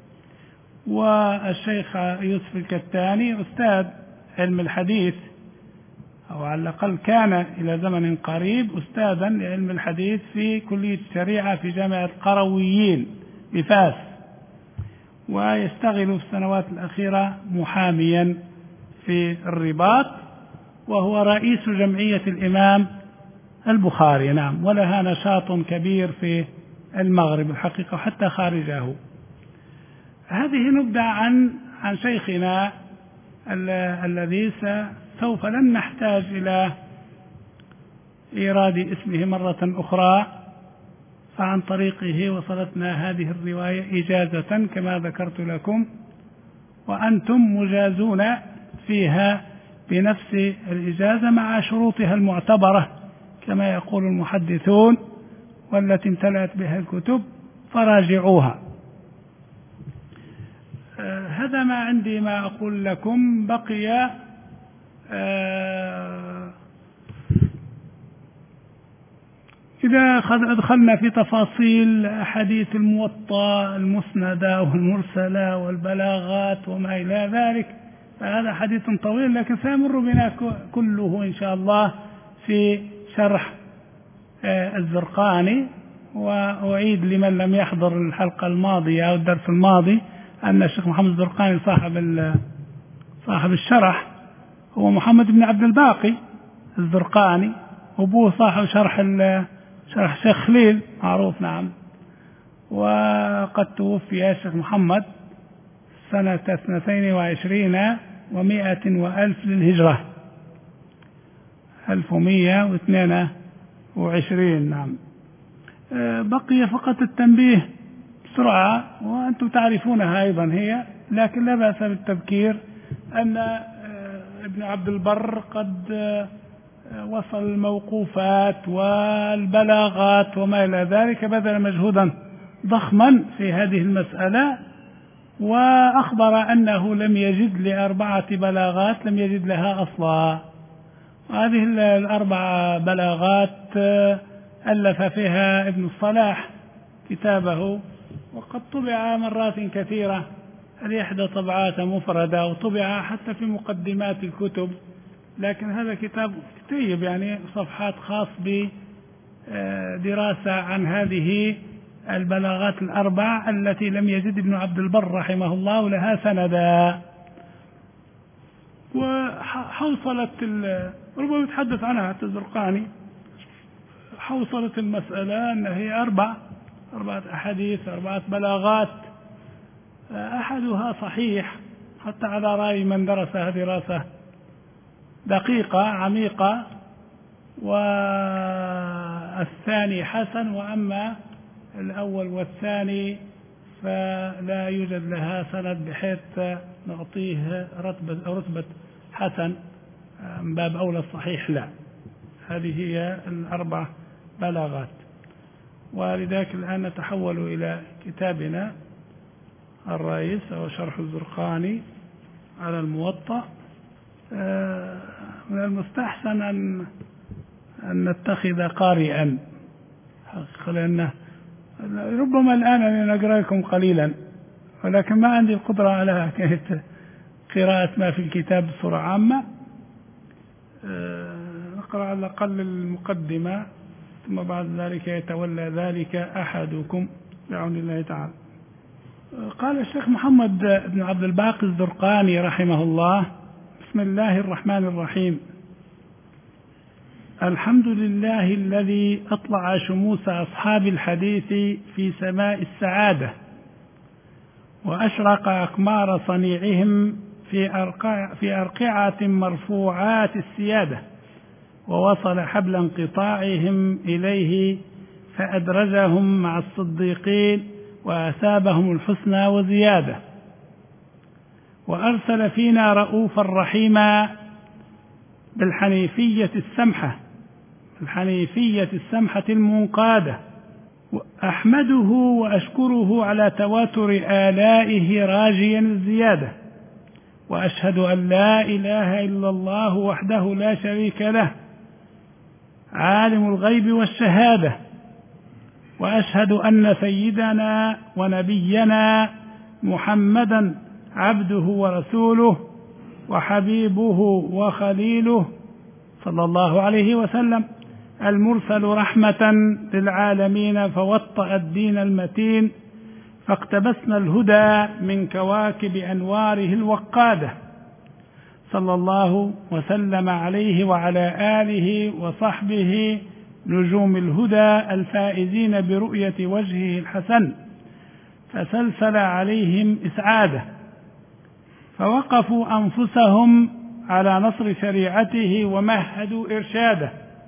B: والشيخ يوسف الكتاني أستاذ علم الحديث، أو على الأقل كان إلى زمن قريب أستاذا لعلم الحديث في كلية الشريعة في جامعة القرويين بفاس، ويشتغل في السنوات الأخيرة محاميا في الرباط، وهو رئيس جمعية الإمام البخاري. نعم. ولها نشاط كبير في المغرب الحقيقة وحتى خارجه. هذه نبذة عن عن شيخنا الذي سوف لن نحتاج إلى إيراد اسمه مرة أخرى، فعن طريقه وصلتنا هذه الرواية إجازة كما ذكرت لكم، وأنتم مجازون فيها بنفس الإجازة مع شروطها المعتبرة كما يقول المحدثون، والتي امتلأت بها الكتب فراجعوها. آه هذا ما عندي ما أقول لكم. بقي آه إذا أدخلنا في تفاصيل أحاديث الموطأ المسندة والمرسلة والبلاغات وما إلى ذلك فهذا حديث طويل، لكن سيمر بنا كله إن شاء الله في شرح الزرقاني. وأعيد لمن لم يحضر الحلقة الماضية أو الدرس الماضي أن الشيخ محمد الزرقاني صاحب صاحب الشرح هو محمد بن عبد الباقي الزرقاني، وأبوه صاحب شرح شرح الشيخ خليل معروف. نعم. وقد توفي الشيخ محمد سنة اثنتين وعشرين ومائة وألف للهجرة، ألف ومائة واثنين وعشرين. نعم. بقي فقط التنبيه بسرعة، وأنتم تعرفونها أيضا هي، لكن لا بأس بالتذكير أن ابن عبد البر قد وصل الموقوفات والبلاغات وما إلى ذلك، بذل مجهودا ضخما في هذه المسألة، وأخبر أنه لم يجد لأربعة بلاغات لم يجد لها أصلا. وهذه الأربع بلاغات ألف فيها ابن الصلاح كتابه، وقد طبع مرات كثيرة، الإحدى طبعات مفردة، وطبع حتى في مقدمات الكتب، لكن هذا كتاب كتيب يعني صفحات خاص بدراسة عن هذه البلاغات الأربع التي لم يجد ابن عبد البر رحمه الله لها سندا. وحوصلت ربما يتحدث عنها حتى الزرقاني، حوصلت المسألة أن هي أربع أربعة أحاديث أربعة بلاغات، أحدها صحيح حتى على رأي من درسها دراسة دقيقة عميقة، والثاني حسن، وأما الأول والثاني فلا يوجد لها سند بحيث نعطيه رتبة رتبة حسن، من باب أولى الصحيح لا. هذه هي الأربع بلاغات. ولذلك الآن نتحول إلى كتابنا الرئيس أو شرح الزرقاني على الموطأ. من المستحسن أن أن نتخذ قارئا حقيقة، لأنه ربما الآن أنا أقرأ لكم قليلا، ولكن ما عندي القدرة على قراءة ما في الكتاب بصورة عامة. نقرأ على الأقل المقدمة، ثم بعد ذلك يتولى ذلك أحدكم بعون الله تعالى. قال الشيخ محمد بن عبد الباقي الزرقاني رحمه الله: بسم الله الرحمن الرحيم. الحمد لله الذي أطلع شموس أصحاب الحديث في سماء السعادة، وأشرق أقمار صنيعهم في أرقع في أرقعة مرفوعات السيادة، ووصل حبل انقطاعهم إليه فأدرجهم مع الصديقين وأثابهم الحسنى وزيادة، وأرسل فينا رؤوفا رحيما بالحنيفية السمحة الحنيفية السمحة المنقادة. أحمده وأشكره على تواتر آلائه راجيا الزيادة، وأشهد أن لا إله إلا الله وحده لا شريك له عالم الغيب والشهادة، وأشهد أن سيدنا ونبينا محمدا عبده ورسوله وحبيبه وخليله صلى الله عليه وسلم، المرسل رحمة للعالمين، فوطأ الدين المتين فاقتبسنا الهدى من كواكب أنواره الوقادة، صلى الله وسلم عليه وعلى آله وصحبه نجوم الهدى الفائزين برؤية وجهه الحسن، فسلسل عليهم إسعاده، فوقفوا أنفسهم على نصر شريعته ومهدوا إرشاده.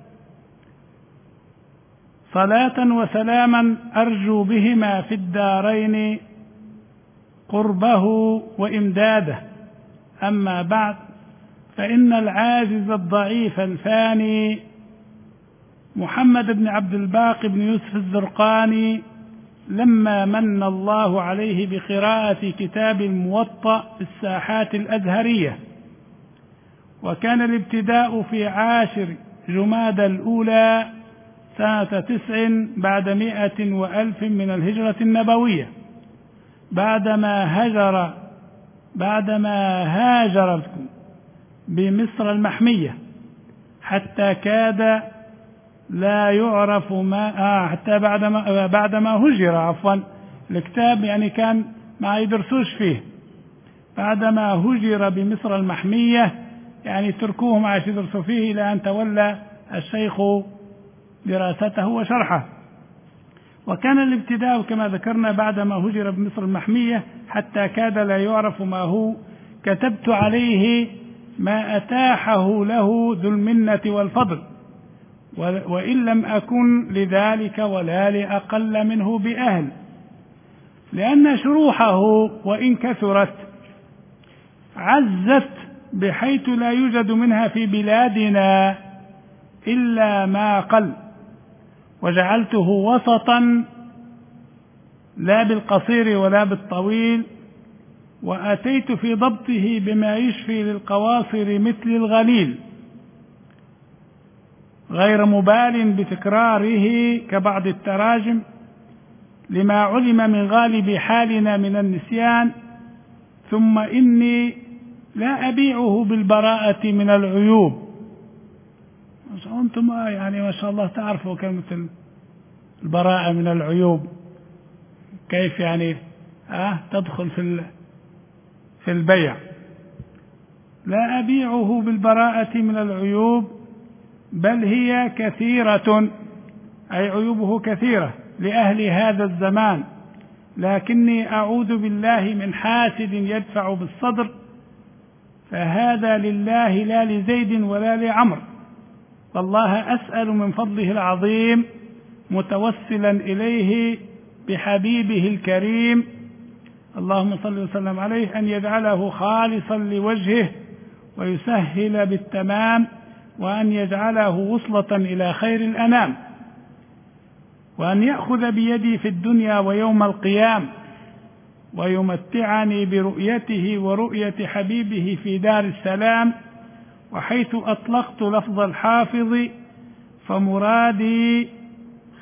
B: صلاة وسلاما أرجو بهما في الدارين قربه وإمداده. أما بعد، فإن العاجز الضعيف الفاني محمد بن عبد الباقي بن يوسف الزرقاني، لما من الله عليه بقراءة كتاب الموطأ في الساحات الأزهرية، وكان الابتداء في عاشر جمادى الأولى سنة تسع بعد مئة وألف من الهجرة النبوية، بعدما هجر بعدما هاجر بمصر المحمية حتى كاد لا يعرف ما آه حتى بعدما بعدما هجر عفوا الكتاب يعني كان ما يدرسوش فيه، بعدما هجر بمصر المحمية يعني تركوه ما يدرسوا فيه إلى أن تولى الشيخ دراسته وشرحه. وكان الابتداء كما ذكرنا بعدما هجر بمصر المحمية حتى كاد لا يعرف ما هو، كتبت عليه ما أتاحه له ذو المنة والفضل، وإن لم أكن لذلك ولا لأقل منه بأهل، لأن شروحه وإن كثرت عزت بحيث لا يوجد منها في بلادنا إلا ما قل، وجعلته وسطا لا بالقصير ولا بالطويل، وأتيت في ضبطه بما يشفي للقواصر مثل الغليل، غير مبال بتكراره كبعض التراجم، لما علم من غالب حالنا من النسيان. ثم إني لا أبيعه بالبراءة من العيوب. أنتم يعني ما شاء الله تعرفوا كلمة البراءة من العيوب كيف يعني أه تدخل في في البيع. لا أبيعه بالبراءة من العيوب، بل هي كثيرة، أي عيوبه كثيرة لأهل هذا الزمان، لكني أعوذ بالله من حاسد يدفع بالصدر، فهذا لله لا لزيد ولا لعمر، والله أسأل من فضله العظيم متوسلا إليه بحبيبه الكريم اللهم صل وسلم عليه أن يجعله خالصا لوجهه ويسهل بالتمام، وأن يجعله وصلة إلى خير الأنام، وأن يأخذ بيدي في الدنيا ويوم القيام، ويمتعني برؤيته ورؤية حبيبه في دار السلام. وحيث أطلقت لفظ الحافظ فمرادي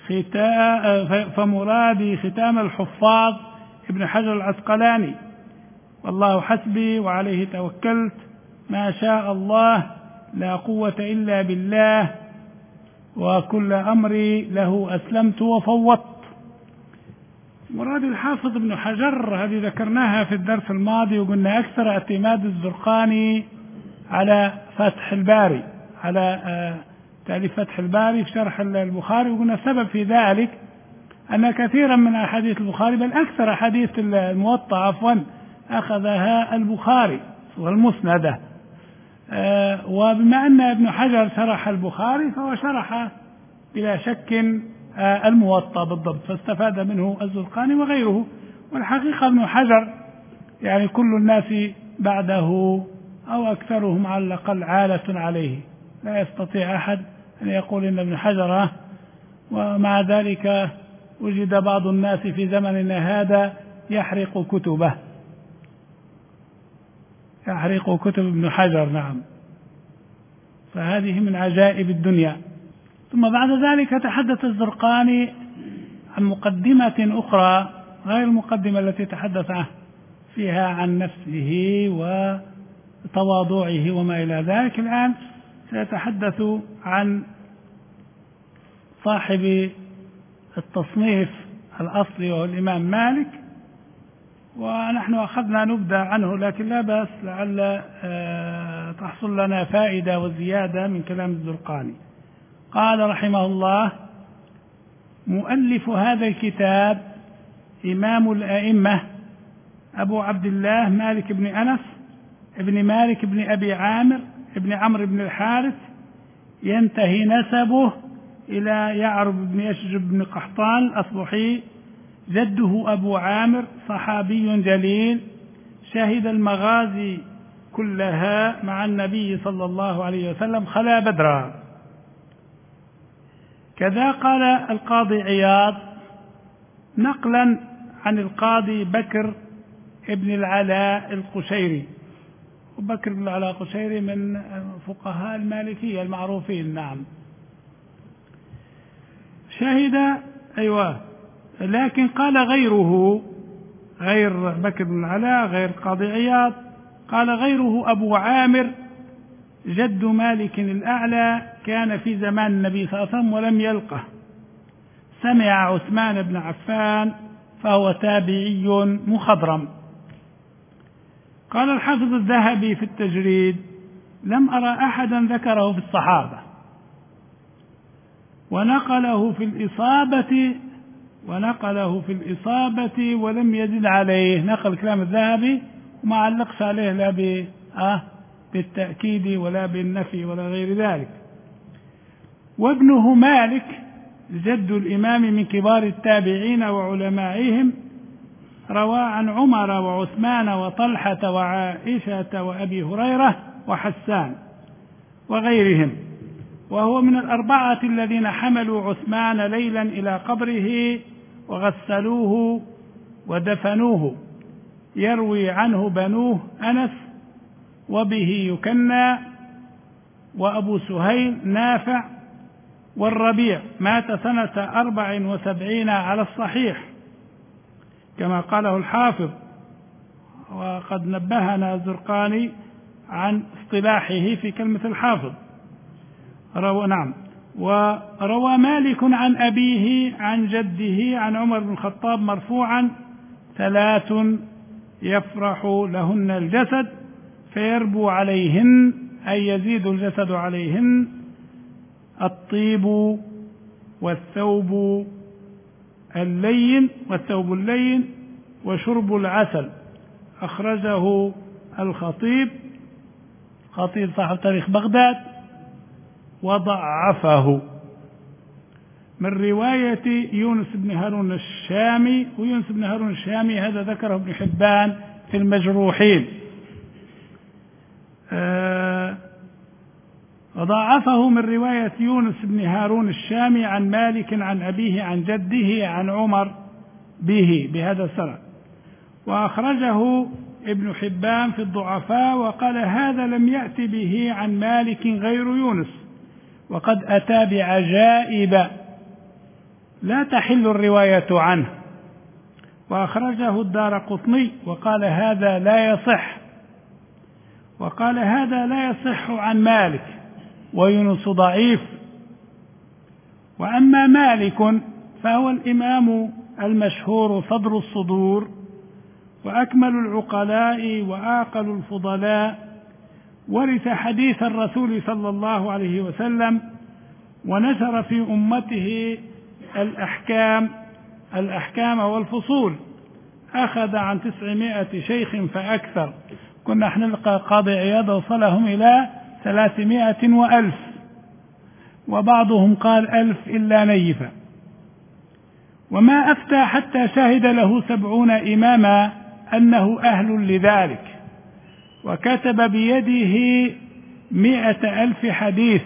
B: فمرادي ختام الحفاظ ابن حجر العسقلاني، والله حسبي وعليه توكلت، ما شاء الله لا قوة إلا بالله، وكل أمري له أسلمت وفوضت. مراد الحافظ ابن حجر هذه ذكرناها في الدرس الماضي، وقلنا أكثر اعتماد الزرقاني على فتح الباري، على تأليف فتح الباري في شرح البخاري، وقلنا السبب في ذلك أن كثيرا من أحاديث البخاري، بل أكثر أحاديث الموطأ عفوا أخذها البخاري والمسندة، وبما أن ابن حجر شرح البخاري فهو شرح بلا شك الموطأ بالضبط، فاستفاد منه الزرقاني وغيره. والحقيقة ابن حجر يعني كل الناس بعده أو أكثرهم على الأقل عالة عليه، لا يستطيع أحد أن يقول إن ابن حجر، ومع ذلك وجد بعض الناس في زمننا هذا يحرق كتبه، يحرق كتب ابن حجر، نعم، فهذه من عجائب الدنيا. ثم بعد ذلك تحدث الزرقاني عن مقدمة أخرى غير المقدمة التي تحدث فيها عن نفسه وتواضعه وما إلى ذلك. الآن سيتحدث عن صاحب التصنيف الأصلي وهو الإمام مالك، ونحن أخذنا نبذة عنه، لكن لا بأس لعل تحصل لنا فائدة وزيادة من كلام الزرقاني. قال رحمه الله: مؤلف هذا الكتاب إمام الأئمة أبو عبد الله مالك بن أنس ابن مالك بن أبي عامر ابن عمرو بن الحارث، ينتهي نسبه إلى يعرب بن يشجب بن قحطان الأصبحي، جده أبو عامر صحابي جليل، شهد المغازي كلها مع النبي صلى الله عليه وسلم، خلا بدرا. كذا قال القاضي عياض نقلا عن القاضي بكر ابن العلاء القشيري، وبكر بن العلاء القشيري من فقهاء المالكية المعروفين، نعم، شهد أيوة، لكن قال غيره، غير بكر بن العلاء، غير قاضي عياض، قال غيره أبو عامر جد مالك الأعلى، كان في زمان النبي صلى الله عليه وسلم ولم يلقه، سمع عثمان بن عفان، فهو تابعي مخضرم. قال الحافظ الذهبي في التجريد: لم أرى أحدا ذكره في الصحابة، ونقله في الإصابة ونقله في الإصابة ولم يزد عليه، نقل كلام الذهبي وما علقش عليه لا ب آه بالتأكيد ولا بالنفي ولا غير ذلك. وابنه مالك جد الإمام من كبار التابعين وعلمائهم، روى عن عمر وعثمان وطلحة وعائشة وأبي هريرة وحسان وغيرهم، وهو من الأربعة الذين حملوا عثمان ليلا إلى قبره وغسلوه ودفنوه، يروي عنه بنوه أنس وبه يكنى، وأبو سهيل نافع، والربيع مات سنة أربع وسبعين على الصحيح كما قاله الحافظ، وقد نبهنا الزرقاني عن اصطلاحه في كلمة الحافظ. روى نعم وروى مالك عن أبيه عن جده عن عمر بن الخطاب مرفوعا: ثلاث يفرح لهن الجسد فيربو عليهن، أي يزيد الجسد عليهن: الطيب والثوب اللين والثوب اللين وشرب العسل. أخرجه الخطيب، خطيب صاحب تاريخ بغداد، وضعفه من رواية يونس بن هارون الشامي، ويونس بن هارون الشامي هذا ذكره ابن حبان في المجروحين. آه وضعفه من رواية يونس بن هارون الشامي عن مالك عن أبيه عن جده عن عمر به بهذا السند. وأخرجه ابن حبان في الضعفاء وقال: هذا لم يأت به عن مالك غير يونس، وقد أتى بعجائب لا تحل الرواية عنه. وأخرجه الدارقطني وقال هذا لا يصح، وقال هذا لا يصح عن مالك، ويونس ضعيف. وأما مالك فهو الإمام المشهور صدر الصدور، وأكمل العقلاء وأعقل الفضلاء، ورث حديث الرسول صلى الله عليه وسلم، ونشر في أمته الأحكام الأحكام والفصول، أخذ عن تسعمائة شيخ فأكثر. كنا نحن نلقى قاضي عياض وصلهم إلى ثلاثمائة وألف، وبعضهم قال ألف إلا نيفا. وما أفتى حتى شهد له سبعون إماما أنه أهل لذلك، وكتب بيده مئة ألف حديث،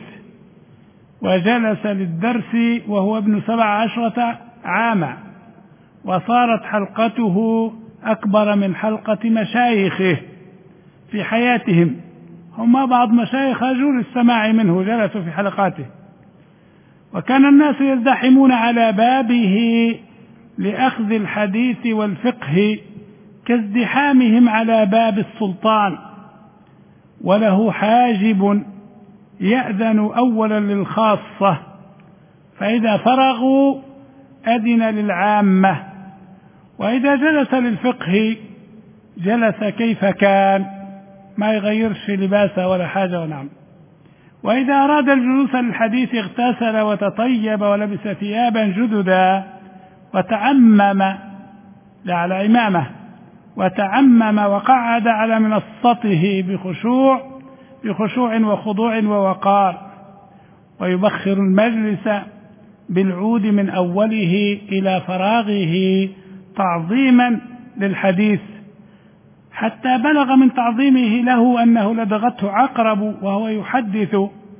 B: وجلس للدرس وهو ابن سبع عشرة عاما، وصارت حلقته أكبر من حلقة مشايخه في حياتهم. هم بعض مشايخ أجوا للسماع منه، جلسوا في حلقاته. وكان الناس يزدحمون على بابه لأخذ الحديث والفقه كازدحامهم على باب السلطان، وله حاجب يأذن أولا للخاصة، فإذا فرغوا أذن للعامة. وإذا جلس للفقه جلس كيف كان، ما يغيرش لباسه ولا حاجة. ونعم. وإذا أراد الجلوس للحديث اغتسل وتطيب ولبس ثيابا جددا، وتعمم على عمامه، وتعمم وقعد على منصته بخشوع بخشوع وخضوع ووقار، ويبخر المجلس بالعود من أوله إلى فراغه تعظيما للحديث، حتى بلغ من تعظيمه له أنه لدغته عقرب وهو يحدث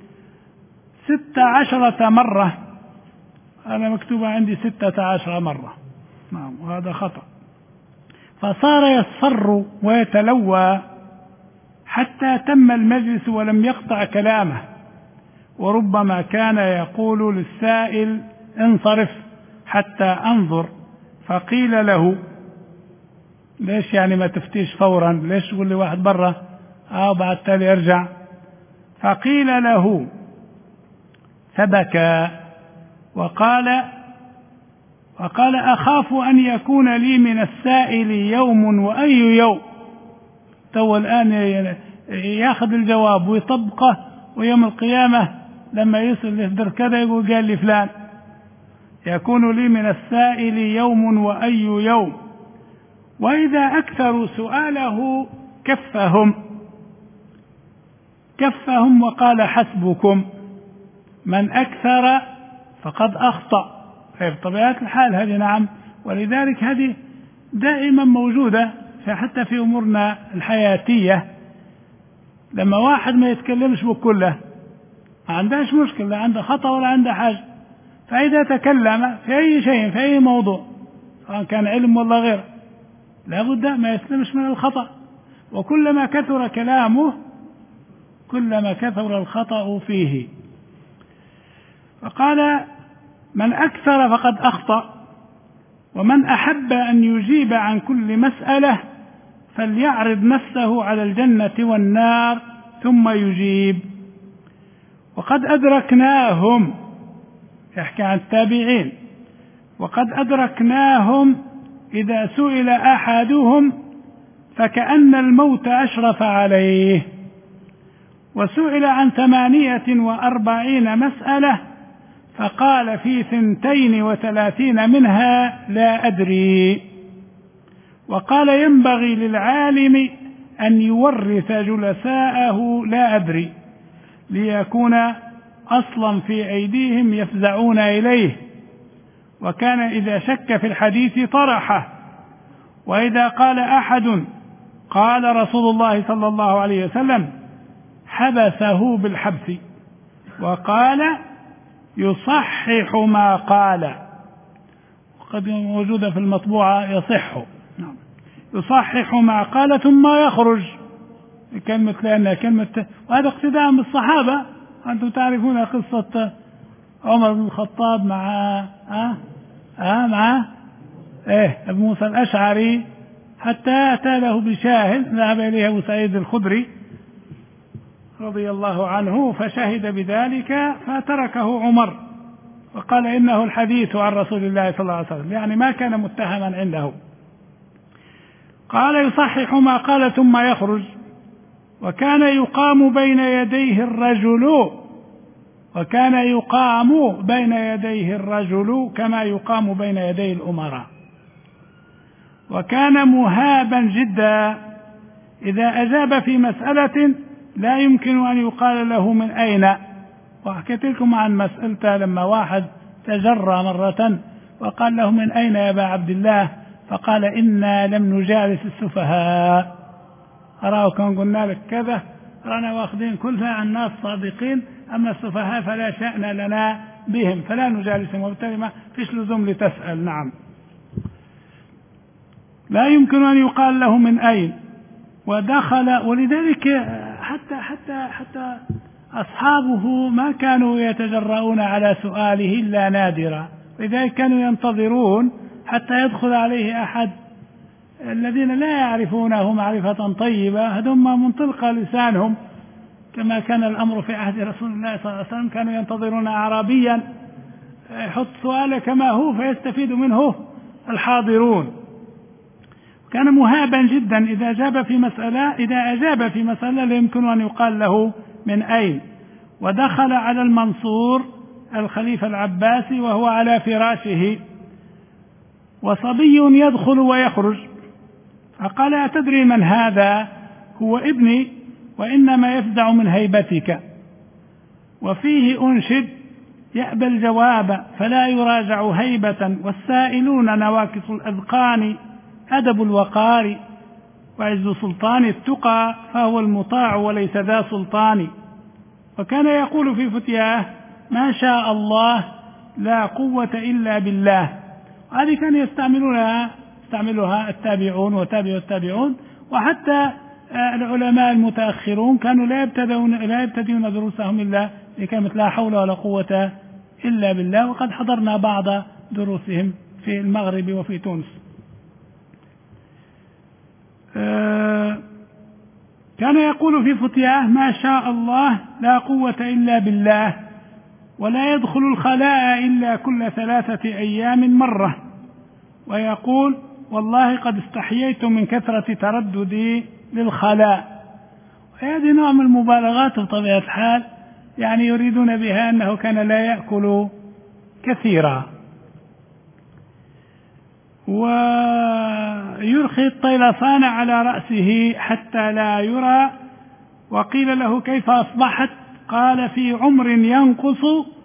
B: ست عشرة مرة. أنا مكتوب عندي ستة عشر مرة، نعم، وهذا خطأ. فصار يصفر ويتلوى حتى تم المجلس ولم يقطع كلامه، وربما كان يقول للسائل انصرف حتى أنظر، فقيل له ليش يعني ما تفتيش فورا، ليش تقول لي واحد برا اه بعد تالي ارجع. فقيل له فبكى وقال وقال أخاف أن يكون لي من السائل يوم وأي يوم. تو الآن ياخذ الجواب ويطبقه، ويوم القيامة لما يصل يصدر كذا يقول قال لي فلان. يكون لي من السائل يوم وأي يوم. وإذا أكثروا سؤاله كفهم كفهم وقال حسبكم. من أكثر فقد أخطأ. في طبيعة الحال هذه، نعم، ولذلك هذه دائما موجودة حتى في أمورنا الحياتية. لما واحد ما يتكلمش بكله ما عندهش مشكلة، لا عنده خطأ ولا عنده حاجة. فإذا تكلم في أي شيء في أي موضوع سواء كان علم ولا غيره لابد ما يسلمش من الخطأ، وكلما كثر كلامه كلما كثر الخطأ فيه. فقال من أكثر فقد أخطأ، ومن أحب أن يجيب عن كل مسألة فليعرض نفسه على الجنة والنار ثم يجيب. وقد أدركناهم، يحكي عن التابعين، وقد أدركناهم إذا سئل أحدهم فكأن الموت أشرف عليه، وسئل عن ثمانية وأربعين مسألة فقال في ثنتين وثلاثين منها لا أدري. وقال ينبغي للعالم أن يورث جلساءه لا أدري، ليكون أصلا في أيديهم يفزعون إليه. وكان إذا شك في الحديث طرحه. وإذا قال أحد قال رسول الله صلى الله عليه وسلم حبسه بالحبس، وقال يصحح ما قال، وقد موجودة في المطبوعة يصح، نعم، يصحح ما قال ثم يخرج. كلمة لأنها كلمة، وهذا اقتداء بالصحابة. أنتم تعرفون قصة عمر بن الخطاب مع آه مع إيه أبو موسى الأشعري، حتى أتى له بشاهد، ذهب إليه أبو سعيد الخدري رضي الله عنه فشهد بذلك فتركه عمر وقال إنه الحديث عن رسول الله صلى الله عليه وسلم، يعني ما كان متهما عنده. قال يصحح ما قال ثم يخرج. وكان يقام بين يديه الرجل وكان يقام بين يديه الرجل كما يقام بين يدي الأمراء. وكان مهابا جدا، إذا أجاب في مسألة لا يمكن أن يقال له من أين. وحكيت لكم عن مسألة لما واحد تجرى مرة وقال له من أين يا أبا عبد الله، فقال إنا لم نجالس السفهاء. أراه كان قلنا لك كذا، رانا واخذين كلها عن ناس صادقين، أما السفهاء فلا شأن لنا بهم فلا نجالسهم، وبالتالي ما فيش لزوم لتسأل. نعم، لا يمكن أن يقال له من أين. ودخل، ولذلك حتى حتى حتى أصحابه ما كانوا يتجرؤون على سؤاله إلا نادرا، لذلك كانوا ينتظرون حتى يدخل عليه أحد الذين لا يعرفونه معرفة طيبة، هذم من طلق لسانهم، كما كان الأمر في عهد رسول الله صلى الله عليه وسلم، كانوا ينتظرون أعرابيا يحط سؤاله كما هو فيستفيد منه الحاضرون. كان مهابا جدا، إذا أجاب في مسألة إذا أجاب في مسألة لا يمكن أن يقال له من أين. ودخل على المنصور الخليفة العباسي وهو على فراشه، وصبي يدخل ويخرج، فقال أتدري من هذا؟ هو ابني وإنما يفزع من هيبتك. وفيه أنشد يأبى الجواب فلا يراجع هيبة، والسائلون نواكس الأذقان أدب الوقار، وعز سلطان التقى فهو المطاع وليس ذا سلطان. وكان يقول في فتياه ما شاء الله لا قوة إلا بالله. هذه كان يستعملونها يستعملها التابعون وتابع التابعون، وحتى العلماء المتأخرون كانوا لا يبتدئون لا يبتدئون دروسهم إلا بكلمة لا حول ولا قوة إلا بالله، وقد حضرنا بعض دروسهم في المغرب وفي تونس. كان يقول في فتياه ما شاء الله لا قوة إلا بالله، ولا يدخل الخلاء إلا كل ثلاثة أيام مرة، ويقول والله قد استحييت من كثرة ترددي للخلاء. وهذه نوع من المبالغات بطبيعة الحال، يعني يريدون بها أنه كان لا يأكل كثيرا. ويرخي الطيلسان على رأسه حتى لا يرى. وقيل له كيف أصبحت؟ قال في عمر ينقص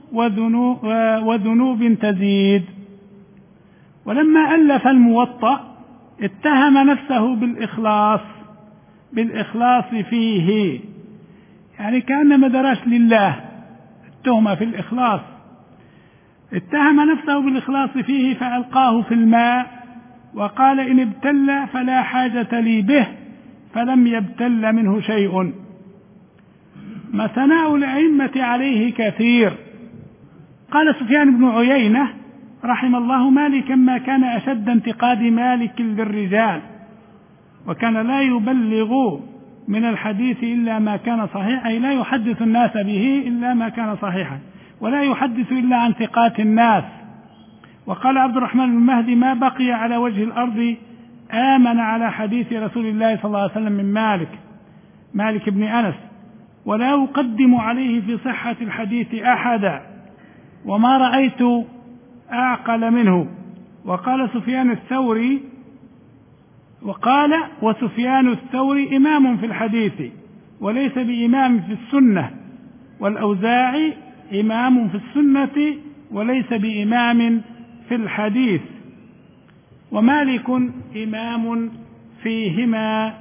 B: وذنوب تزيد. ولما ألف الموطأ اتهم نفسه بالإخلاص بالإخلاص فيه، يعني كأنما درس لله، التهمة في الإخلاص. اتهم نفسه بالإخلاص فيه فألقاه في الماء وقال إن ابتل فلا حاجة لي به، فلم يبتل منه شيء. ما ثناء الأئمة عليه كثير. قال سفيان بن عيينة رحم الله مالكا ما كان أشد انتقاد مالك للرجال، وكان لا يبلغ من الحديث إلا ما كان صحيحا، أي لا يحدث الناس به إلا ما كان صحيحا، ولا يحدث إلا عن ثقات الناس. وقال عبد الرحمن بن مهدي ما بقي على وجه الأرض آمن على حديث رسول الله صلى الله عليه وسلم من مالك مالك بن أنس، ولا أقدم عليه في صحة الحديث أحدا، وما رأيت أعقل منه. وقال سفيان الثوري وقال وسفيان الثوري إمام في الحديث وليس بإمام في السنة، والأوزاعي إمام في السنة وليس بإمام في الحديث، ومالك إمام فيهما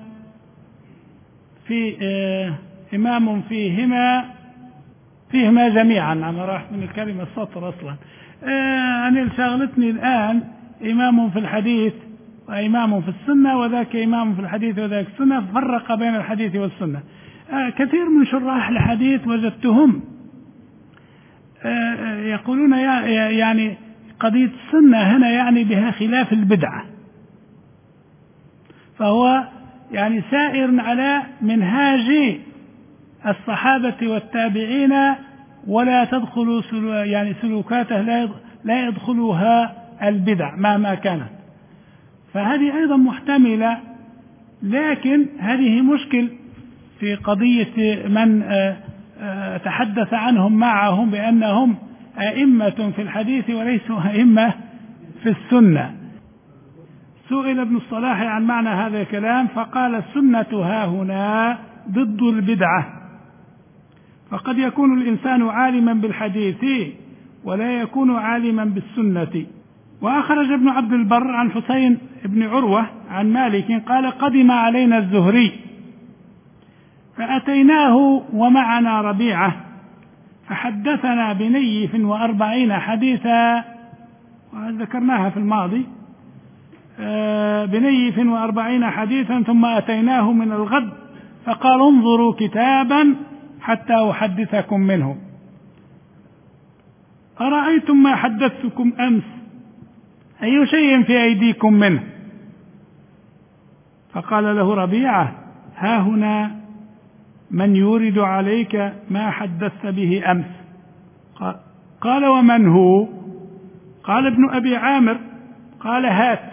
B: في آه إمام فيهما فيهما جميعا. أنا راح من الكلمة السطر أصلا. آه أنا شغلتني الآن إمام في الحديث وإمام في السنة، وذاك إمام في الحديث وذاك السنة، فرق بين الحديث والسنة. آه كثير من شراح الحديث وجدتهم آه يقولون يعني قضية السنة هنا يعني بها خلاف البدعة، فهو يعني سائر على منهاج الصحابة والتابعين، ولا تدخل يعني سلوكاته لا يدخلها البدع مهما كانت. فهذه أيضا محتملة، لكن هذه مشكل في قضية من تحدث عنهم معهم بأنهم أئمة في الحديث وليسوا أئمة في السنة. سئل ابن الصلاح عن معنى هذا الكلام فقال: السنة ها هنا ضد البدعة، فقد يكون الإنسان عالما بالحديث ولا يكون عالما بالسنة. وأخرج ابن عبد البر عن حسين بن عروة عن مالك قال: قدم علينا الزهري فأتيناه ومعنا ربيعة فحدثنا بنيف وأربعين حديثا، وذكرناها في الماضي، بنيف وأربعين حديثا، ثم أتيناه من الغد فقال: انظروا كتابا حتى أحدثكم منه، أرأيتم ما حدثتكم أمس أي شيء في أيديكم منه؟ فقال له ربيعة: ها هنا من يورد عليك ما حدثت به أمس. قال: ومن هو؟ قال: ابن أبي عامر. قال: هات.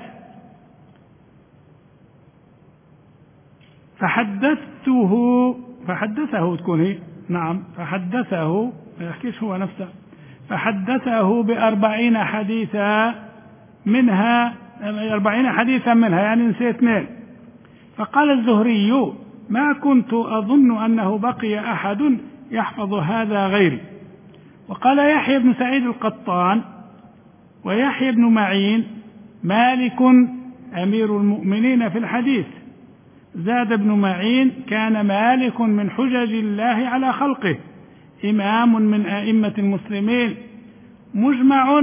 B: فحدثته فحدثه تكون هي نعم فحدثه ما يحكيش هو نفسه فحدثه بأربعين حديثا منها أربعين حديثا منها يعني نسيت اثنين. فقال الزهري: ما كنت أظن أنه بقي أحد يحفظ هذا غيري. وقال يحيى بن سعيد القطان ويحيى بن معين: مالك أمير المؤمنين في الحديث. زاد ابن معين: كان مالك من حجج الله على خلقه، إمام من أئمة المسلمين، مجمع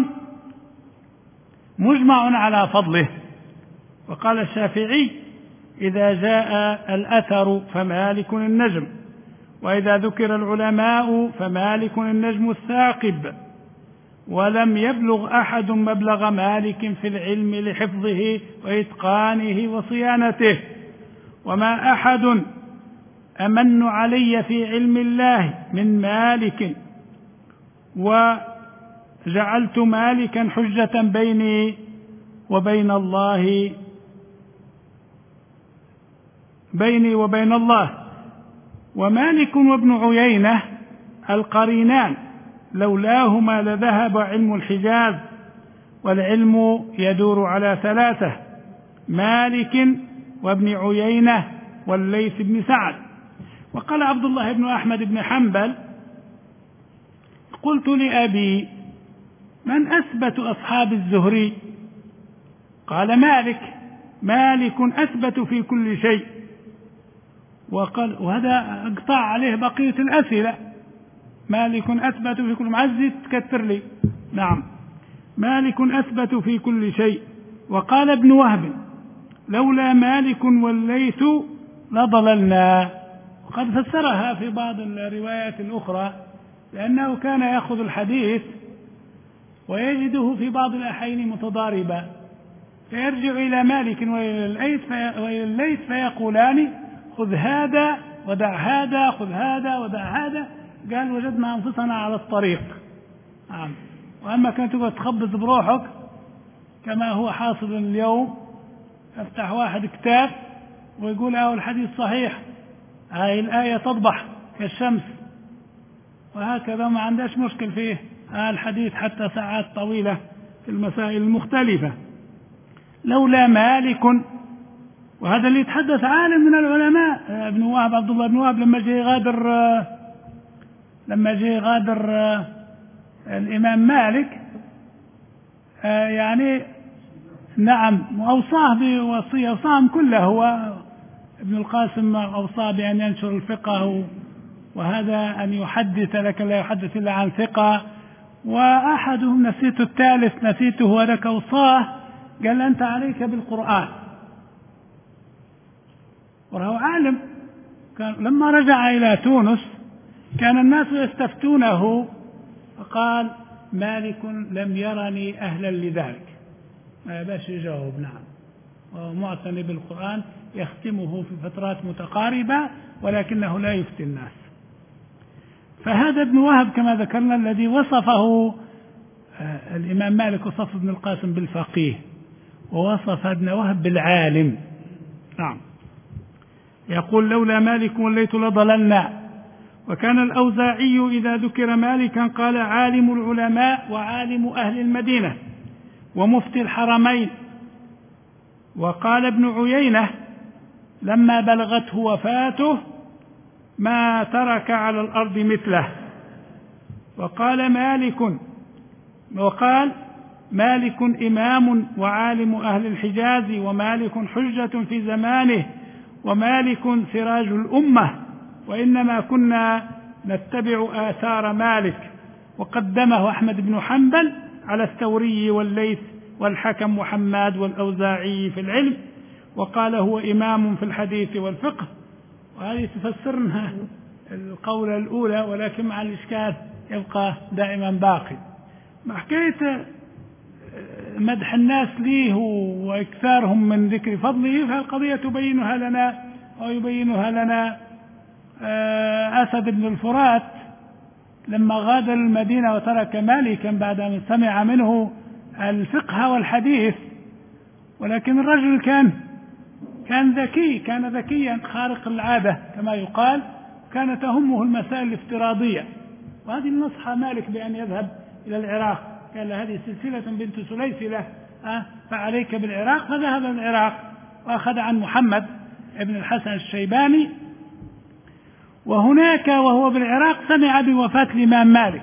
B: مجمع على فضله. وقال الشافعي: إذا جاء الأثر فمالك النجم، وإذا ذكر العلماء فمالك النجم الثاقب، ولم يبلغ أحد مبلغ مالك في العلم لحفظه وإتقانه وصيانته، وما أحد أمن علي في علم الله من مالك، وجعلت مالكا حجة بيني وبين الله بيني وبين الله ومالك وابن عيينة القرينان، لولاهما لذهب علم الحجاز، والعلم يدور على ثلاثة: مالك وابن عيينة والليث بن سعد. وقال عبد الله بن أحمد بن حنبل: قلت لأبي: من أثبت أصحاب الزهري؟ قال: مالك مالك أثبت في كل شيء. وقال، وهذا اقطع عليه بقية الأسئلة: مالك أثبت في كل معزز تكثر لي. نعم، مالك أثبت في كل شيء. وقال ابن وهب: لولا مالك والليث لضللنا. وقد فسرها في بعض الروايات الأخرى لأنه كان يأخذ الحديث ويجده في بعض الأحيان متضاربا، فيرجع إلى مالك وإلى الليث فيقولان: خذ هذا ودع هذا، خذ هذا ودع هذا. قال: وجدنا أنفسنا على الطريق. نعم. وأما كنت تخبز بروحك كما هو حاصل اليوم، افتح واحد كتاب ويقول: اه الحديث صحيح، هاي الآية تضبح كالشمس، وهكذا ما عندهاش مشكل فيه آه الحديث حتى ساعات طويلة في المسائل المختلفة. لولا مالك، وهذا اللي يتحدث عالم من العلماء، ابن وهب عبد الله بن وهب لما جاء غادر لما جاء غادر الإمام مالك يعني نعم وأوصاه بوصية، أوصاهم كله، هو ابن القاسم أوصاه بأن ينشر الفقه، وهذا أن يحدث لك لا يحدث إلا عن ثقة. وأحدهم نسيت الثالث نسيته ولك أوصاه، قال: أنت عليك بالقرآن. وهو عالم. كان لما رجع إلى تونس كان الناس يستفتونه، فقال: مالك لم يرني أهلا لذلك، ما باش يجاوب نعم، ومعتني بالقرآن يختمه في فترات متقاربة ولكنه لا يفتي الناس. فهذا ابن وهب كما ذكرنا الذي وصفه الإمام مالك، وصف ابن القاسم بالفقيه، ووصف ابن وهب بالعالم. نعم. يقول: لولا مالك وليت لضللنا. وكان الأوزاعي إذا ذكر مالكا قال: عالم العلماء وعالم أهل المدينة ومفتي الحرمين. وقال ابن عيينة لما بلغته وفاته: ما ترك على الأرض مثله. وقال مالك وقال مالك إمام وعالم أهل الحجاز، ومالك حجة في زمانه، ومالك سراج الأمة، وإنما كنا نتبع آثار مالك. وقدمه أحمد بن حنبل على الثوري والليث والحكم وحماد والأوزاعي في العلم، وقال هو إمام في الحديث والفقه. وهذه تفسرنا القولة الأولى، ولكن مع الإشكال يبقى دائما باقي. مع حكاية مدح الناس ليه وإكثارهم من ذكر فضله، فالقضية تبينها لنا أو يبينها لنا أسد بن الفرات لما غادر المدينة وترك مالكا بعد أن سمع منه الفقه والحديث. ولكن الرجل كان كان ذكي، كان ذكيا خارق العادة كما يقال، كانت تهمه المسائل الافتراضية. وهذه نصح مالك بأن يذهب إلى العراق، قال له: هذه سلسلة بنت سليسلة أه فعليك بالعراق. فذهب العراق وأخذ عن محمد ابن الحسن الشيباني. وهناك وهو بالعراق سمع بوفاة الإمام مالك،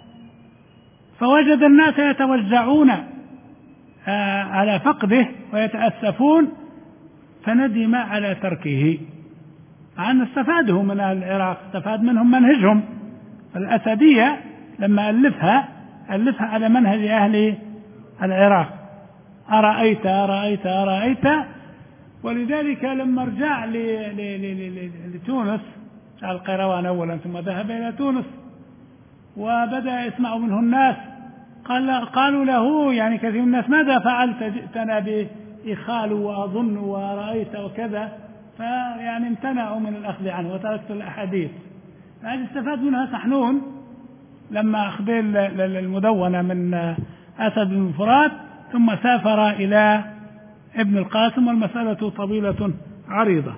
B: فوجد الناس يتوجعون آه على فقده ويتأسفون، فندم على تركه، مع أن استفاده من أهل العراق، استفاد منهم منهجهم. الأسدية لما ألفها ألفها على منهج أهل العراق، أرأيت أرأيت أرأيت. ولذلك لما رجع لتونس، جاء القيروان أولا ثم ذهب إلى تونس وبدأ يسمع منه الناس، قال قالوا له يعني كثير من الناس: ماذا فعلت؟ جئتنا بإخال وأظن ورأيت وكذا. فيعني امتنعوا من الأخذ عنه وتركت الأحاديث. هذه استفاد منها سحنون لما أخذ المدونة من أسد بن الفرات، ثم سافر إلى ابن القاسم، والمسألة طويلة عريضة.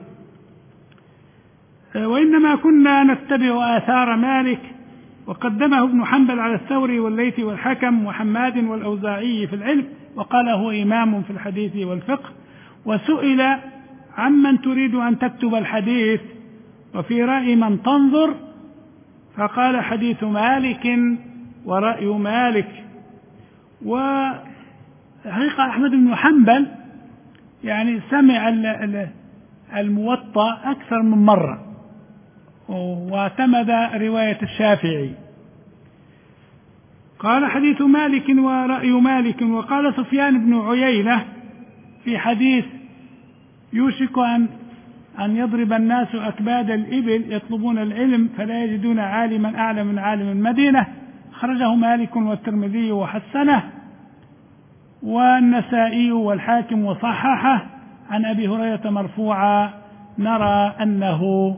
B: وإنما كنا نتبع آثار مالك. وقدمه ابن حنبل على الثوري والليث والحكم وحماد والأوزاعي في العلم، وقال هو إمام في الحديث والفقه. وسئل عمن تريد أن تكتب الحديث وفي رأي من تنظر، فقال: حديث مالك ورأي مالك. وحقيقة أحمد بن حنبل يعني سمع الموطأ أكثر من مرة، واعتمد رواية الشافعي. قال: حديث مالك ورأي مالك. وقال سفيان بن عيينة في حديث: يوشك أن أن يضرب الناس أكباد الإبل يطلبون العلم فلا يجدون عالما أعلم من عالم المدينة. خرجه مالك والترمذي وحسنه والنسائي والحاكم وصححه. عن أبي هريرة مرفوعا: نرى أنه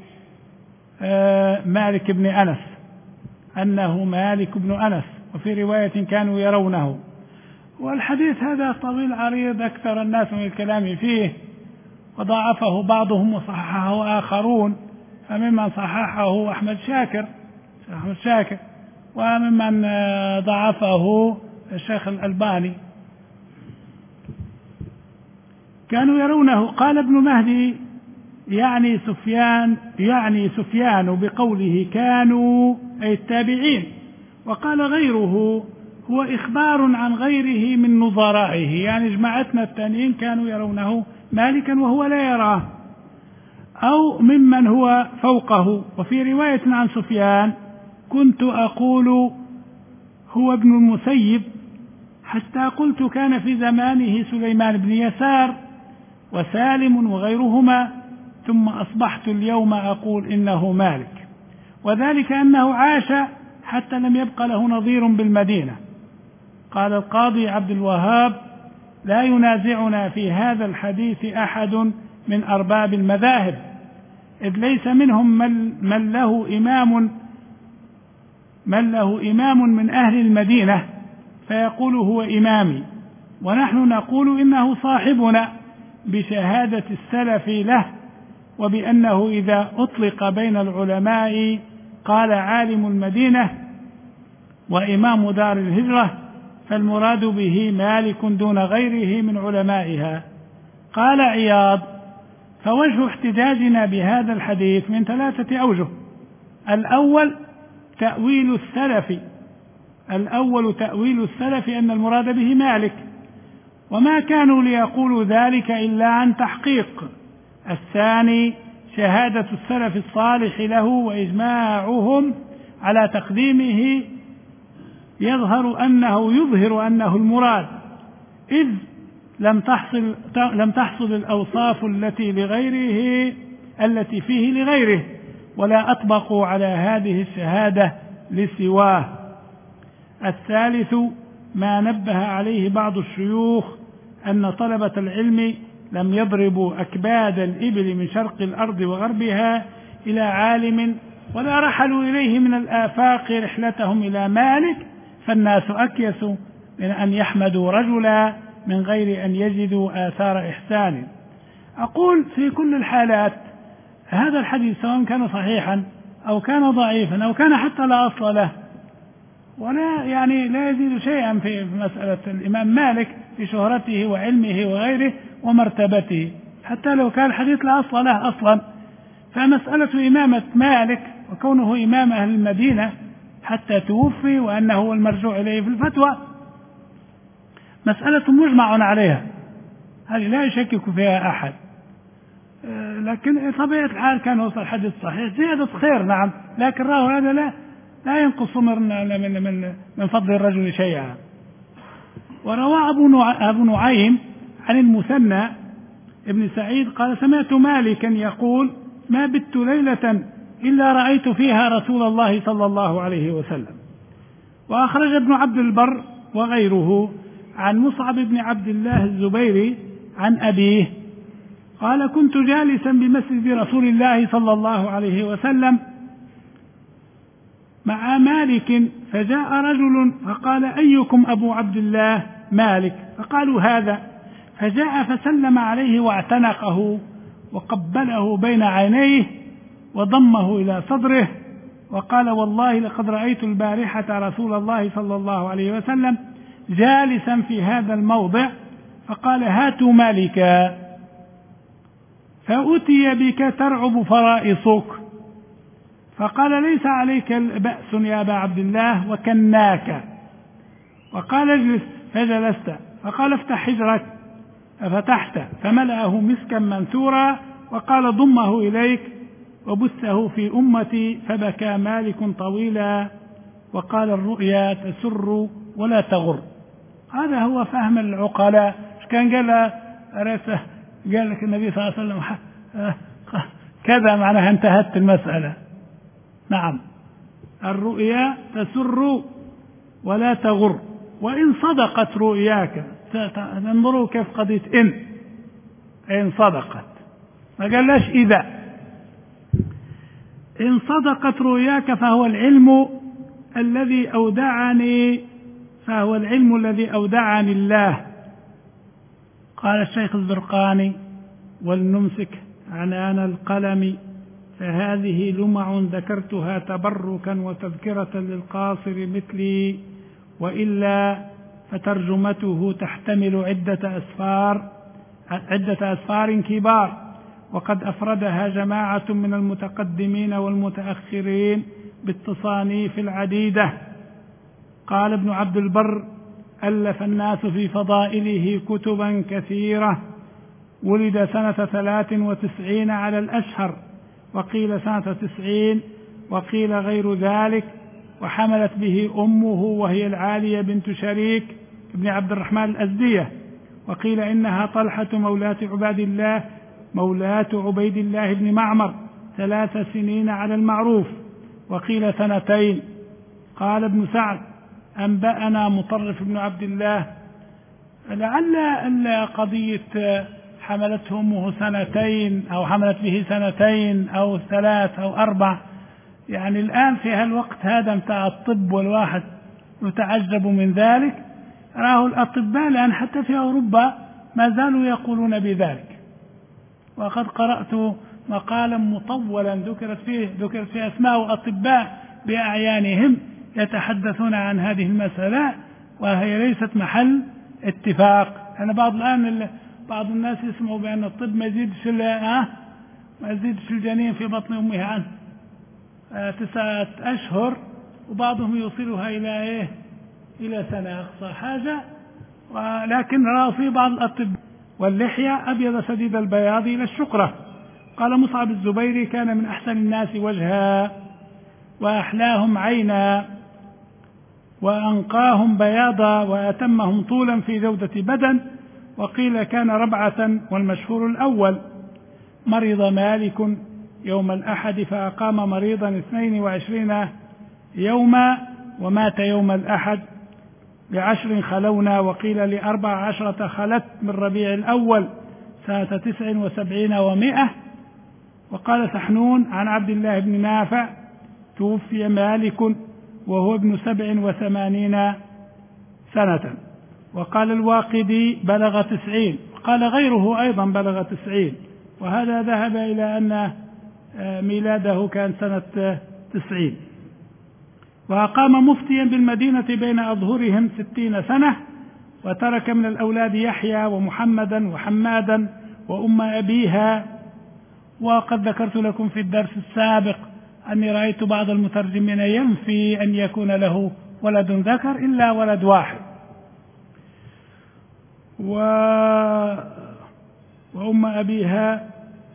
B: مالك بن أنس أنه مالك بن أنس، وفي رواية كانوا يرونه. والحديث هذا طويل عريض أكثر الناس من الكلام فيه، وضاعفه بعضهم وصححه آخرون. فممن صححه أحمد شاكر أحمد شاكر وممن ضعفه الشيخ الألباني. كانوا يرونه. قال ابن مهدي يعني سفيان يعني سفيان بقوله كانوا أي التابعين. وقال غيره هو إخبار عن غيره من نظرائه، يعني جماعتنا التانيين كانوا يرونه مالكا وهو لا يراه، أو ممن هو فوقه. وفي رواية عن سفيان: كنت أقول هو ابن المسيب حتى قلت كان في زمانه سليمان بن يسار وسالم وغيرهما، ثم أصبحت اليوم أقول إنه مالك. وذلك أنه عاش حتى لم يبق له نظير بالمدينة. قال القاضي عبد الوهاب: لا ينازعنا في هذا الحديث أحد من أرباب المذاهب، إذ ليس منهم من, من له إمام من له إمام من أهل المدينة فيقول هو إمامي، ونحن نقول إنه صاحبنا بشهادة السلف له، وبأنه إذا أطلق بين العلماء قال عالم المدينة وإمام دار الهجرة فالمراد به مالك دون غيره من علمائها. قال عياض: فوجه احتجاجنا بهذا الحديث من ثلاثة أوجه. الأول تأويل السلف الأول تأويل السلف أن المراد به مالك، وما كانوا ليقولوا ذلك إلا عن تحقيق. الثاني شهادة السلف الصالح له وإجماعهم على تقديمه، يظهر أنه يظهر أنه المراد، إذ لم تحصل لم تحصل الأوصاف التي لغيره التي فيه لغيره، ولا أطبقوا على هذه الشهادة لسواه. الثالث ما نبه عليه بعض الشيوخ أن طلبة العلم لم يضربوا أكباد الإبل من شرق الأرض وغربها إلى عالم، ولا رحلوا إليه من الآفاق رحلتهم إلى مالك، فالناس أكيس من أن يحمدوا رجلا من غير أن يجدوا آثار إحسان. أقول في كل الحالات هذا الحديث سواء كان صحيحا أو كان ضعيفا أو كان حتى لا أصل له، ولا يعني لا يزيد شيئا في مسألة الإمام مالك في شهرته وعلمه وغيره ومرتبته، حتى لو كان الحديث لا أصل له أصلا. فمسألة إمامة مالك وكونه إمام أهل المدينة حتى توفي وأنه هو المرجوع إليه في الفتوى مسألة مجمع عليها، هذه لا يشكك فيها أحد. لكن طبيعة الحال كان وصل الحديث صحيح زيادة خير، نعم، لكن راه هذا لا لا ينقص من من من, من فضل الرجل شيئا. وروى أبو نعيم عن المثنى ابن سعيد قال: سمعت مالكا يقول: ما بت ليلة إلا رأيت فيها رسول الله صلى الله عليه وسلم. وأخرج ابن عبد البر وغيره عن مصعب بن عبد الله الزبيري عن أبيه قال: كنت جالسا بمسجد رسول الله صلى الله عليه وسلم مع مالك، فجاء رجل فقال: أيكم أبو عبد الله؟ مالك. فقالوا: هذا. فجاء فسلم عليه واعتنقه وقبله بين عينيه وضمه إلى صدره وقال: والله لقد رأيت البارحة رسول الله صلى الله عليه وسلم جالسا في هذا الموضع. فقال: هاتوا مالكا. فأتي بك ترعب فرائصك. فقال: ليس عليك بأس يا أبا عبد الله، وكناك. وقال: اجلس. فجلست. فقال: افتح حجرك. ففتحت فملأه مسكا منثورا وقال: ضمه إليك وبثه في أمتي. فبكى مالك طويلا وقال: الرؤيا تسر ولا تغر. هذا هو فهم العقلاء. كان قال قال لك النبي صلى الله عليه وسلم كذا، معناها انتهت المسألة. نعم، الرؤيا تسر ولا تغر، وإن صدقت رؤياك. انظروا كيف قضية إن إن صدقت، ما قالش إذا. إن صدقت رؤياك فهو العلم الذي أودعني فهو العلم الذي أودعني الله. قال الشيخ الزرقاني: ولنمسك عنان القلم، فهذه لمع ذكرتها تبركا وتذكرة للقاصر مثلي، وإلا فترجمته تحتمل عدة أسفار عدة أسفار كبار، وقد أفردها جماعة من المتقدمين والمتأخرين بالتصانيف العديدة. قال ابن عبد البر: ألف الناس في فضائله كتبا كثيرة. ولد سنة ثلاث وتسعين على الأشهر، وقيل سنة تسعين، وقيل غير ذلك. وحملت به أمه وهي العالية بنت شريك ابن عبد الرحمن الأزدية، وقيل إنها طلحة مولاة عباد الله مولاة عبيد الله بن معمر ثلاث سنين على المعروف، وقيل سنتين. قال ابن سعد أنبأنا مطرف بن عبد الله. لعل قضية حملته أمه سنتين أو حملت به سنتين أو ثلاث أو أربع، يعني الآن في هالوقت هذا متاع الطب والواحد يتعجب من ذلك، راه الأطباء لأن حتى في أوروبا ما زالوا يقولون بذلك. وقد قرأت مقالا مطولا ذكرت فيه ذكرت فيه أسماء أطباء بأعيانهم يتحدثون عن هذه المسألة، وهي ليست محل اتفاق. أنا بعض الآن بعض الناس يسمعوا بأن الطب ما يزيدش ما يزيدش الجنين في بطن أمه عن تسعة أشهر، وبعضهم يوصلها إلى إيه إلى سنة أقصى حاجة. ولكن رأى في بعض الأطباء واللحية أبيض سديد البياض إلى الشقرة. قال مصعب الزبيري كان من أحسن الناس وجها وأحلاهم عينا وأنقاهم بياضا وأتمهم طولا في جودة بدن، وقيل كان ربعة والمشهور الأول. مرض مالك يوم الأحد فأقام مريضا اثنين وعشرين يوما ومات يوم الأحد بعشر خلونا، وقيل لأربع عشرة خلت من ربيع الأول سنة تسع وسبعين ومائة. وقال سحنون عن عبد الله بن نافع توفي مالك وهو ابن سبع وثمانين سنة. وقال الواقدي بلغ تسعين، وقال غيره أيضا بلغ تسعين، وهذا ذهب إلى أن ميلاده كان سنة تسعين. وأقام مفتيا بالمدينة بين أظهرهم ستين سنة، وترك من الأولاد يحيى ومحمدا وحمادا وأم أبيها. وقد ذكرت لكم في الدرس السابق أني رأيت بعض المترجمين ينفي أن يكون له ولد ذكر إلا ولد واحد. و... وأم أبيها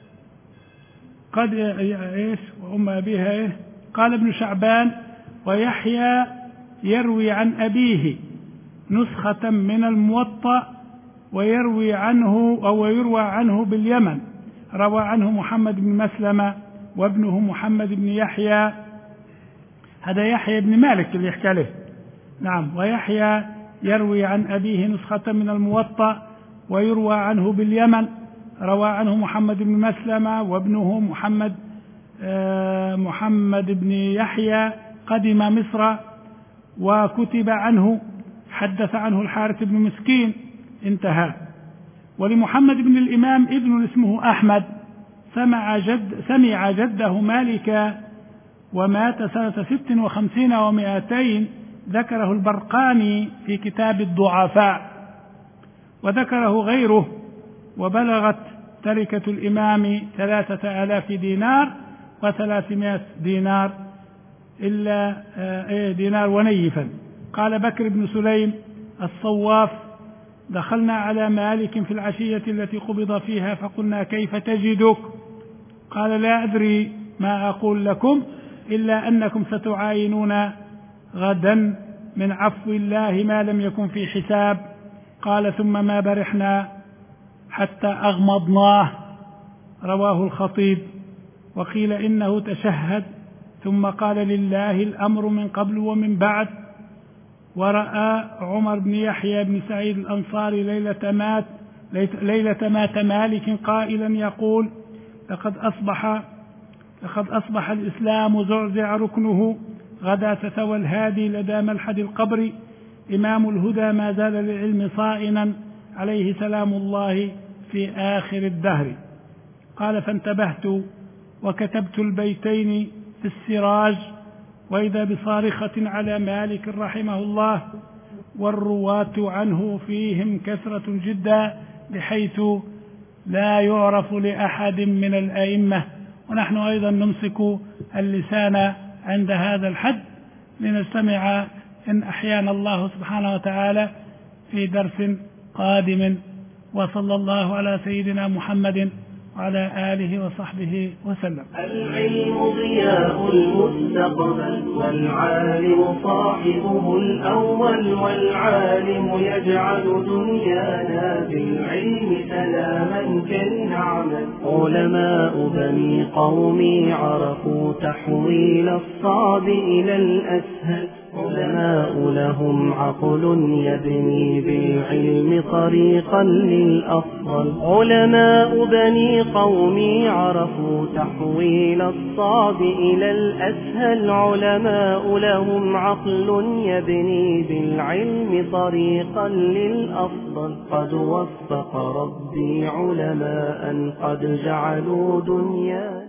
B: قد إيش وأم أبيها إيه؟ قال ابن شعبان ويحيى يروي عن أبيه نسخة من الموطأ ويروي عنه أو يروى عنه باليمن، روى عنه محمد بن مسلمة وابنه محمد بن يحيى، هذا يحيى بن مالك اللي يحكي له. نعم. ويحيى يروي عن أبيه نسخة من الموطأ ويروى عنه باليمن، روى عنه محمد بن مسلمة وابنه محمد آه محمد بن يحيى قدم مصر وكتب عنه، حدث عنه الحارث بن مسكين، انتهى. ولمحمد بن الإمام ابن اسمه أحمد سمع جد سمع جده مالكا ومات سنة ست وخمسين ومائتين، ذكره البرقاني في كتاب الضعفاء وذكره غيره. وبلغت تركة الإمام ثلاثة آلاف دينار وثلاثمائة دينار إلا دينار ونيفا. قال بكر بن سليم الصواف دخلنا على مالك في العشية التي قبض فيها فقلنا كيف تجدك؟ قال لا أدري ما أقول لكم إلا أنكم ستعاينون غدا من عفو الله ما لم يكن في حساب. قال ثم ما برحنا حتى أغمضناه، رواه الخطيب. وقيل إنه تشهد ثم قال لله الأمر من قبل ومن بعد. ورأى عمر بن يحيى بن سعيد الأنصاري ليلة مات ليلة مات مالك قائلا يقول لقد أصبح لقد أصبح الإسلام زعزع ركنه غدا تثوى الهادي لدى ملحد القبر، إمام الهدى ما زال للعلم صائنا عليه سلام الله في آخر الدهر. قال فانتبهت وكتبت البيتين في السراج وإذا بصارخة على مالك رحمه الله، والرواة عنه فيهم كثرة جدا بحيث لا يعرف لأحد من الأئمة. ونحن أيضا نمسك اللسان عند هذا الحد لنستمع إن أحيانا الله سبحانه وتعالى في درس قادم. وصلى الله على سيدنا محمد وعلى آله وصحبه وسلم.
A: العلم ضياء المستقبل والعالم صاحبه الأول، والعالم يجعل دنيانا بالعلم سلاما كالنعمة. علماء بني قومي عرفوا تحويل الصعب إلى الأسهل، علماء لهم عقل يبني بالعلم طريقا للأفضل. علماء بني قومي عرفوا تحويل الصعب إلى الأسهل. علماء لهم عقل يبني بالعلم طريقا للأفضل. قد وفق ربي علماء قد جعلوا دنيا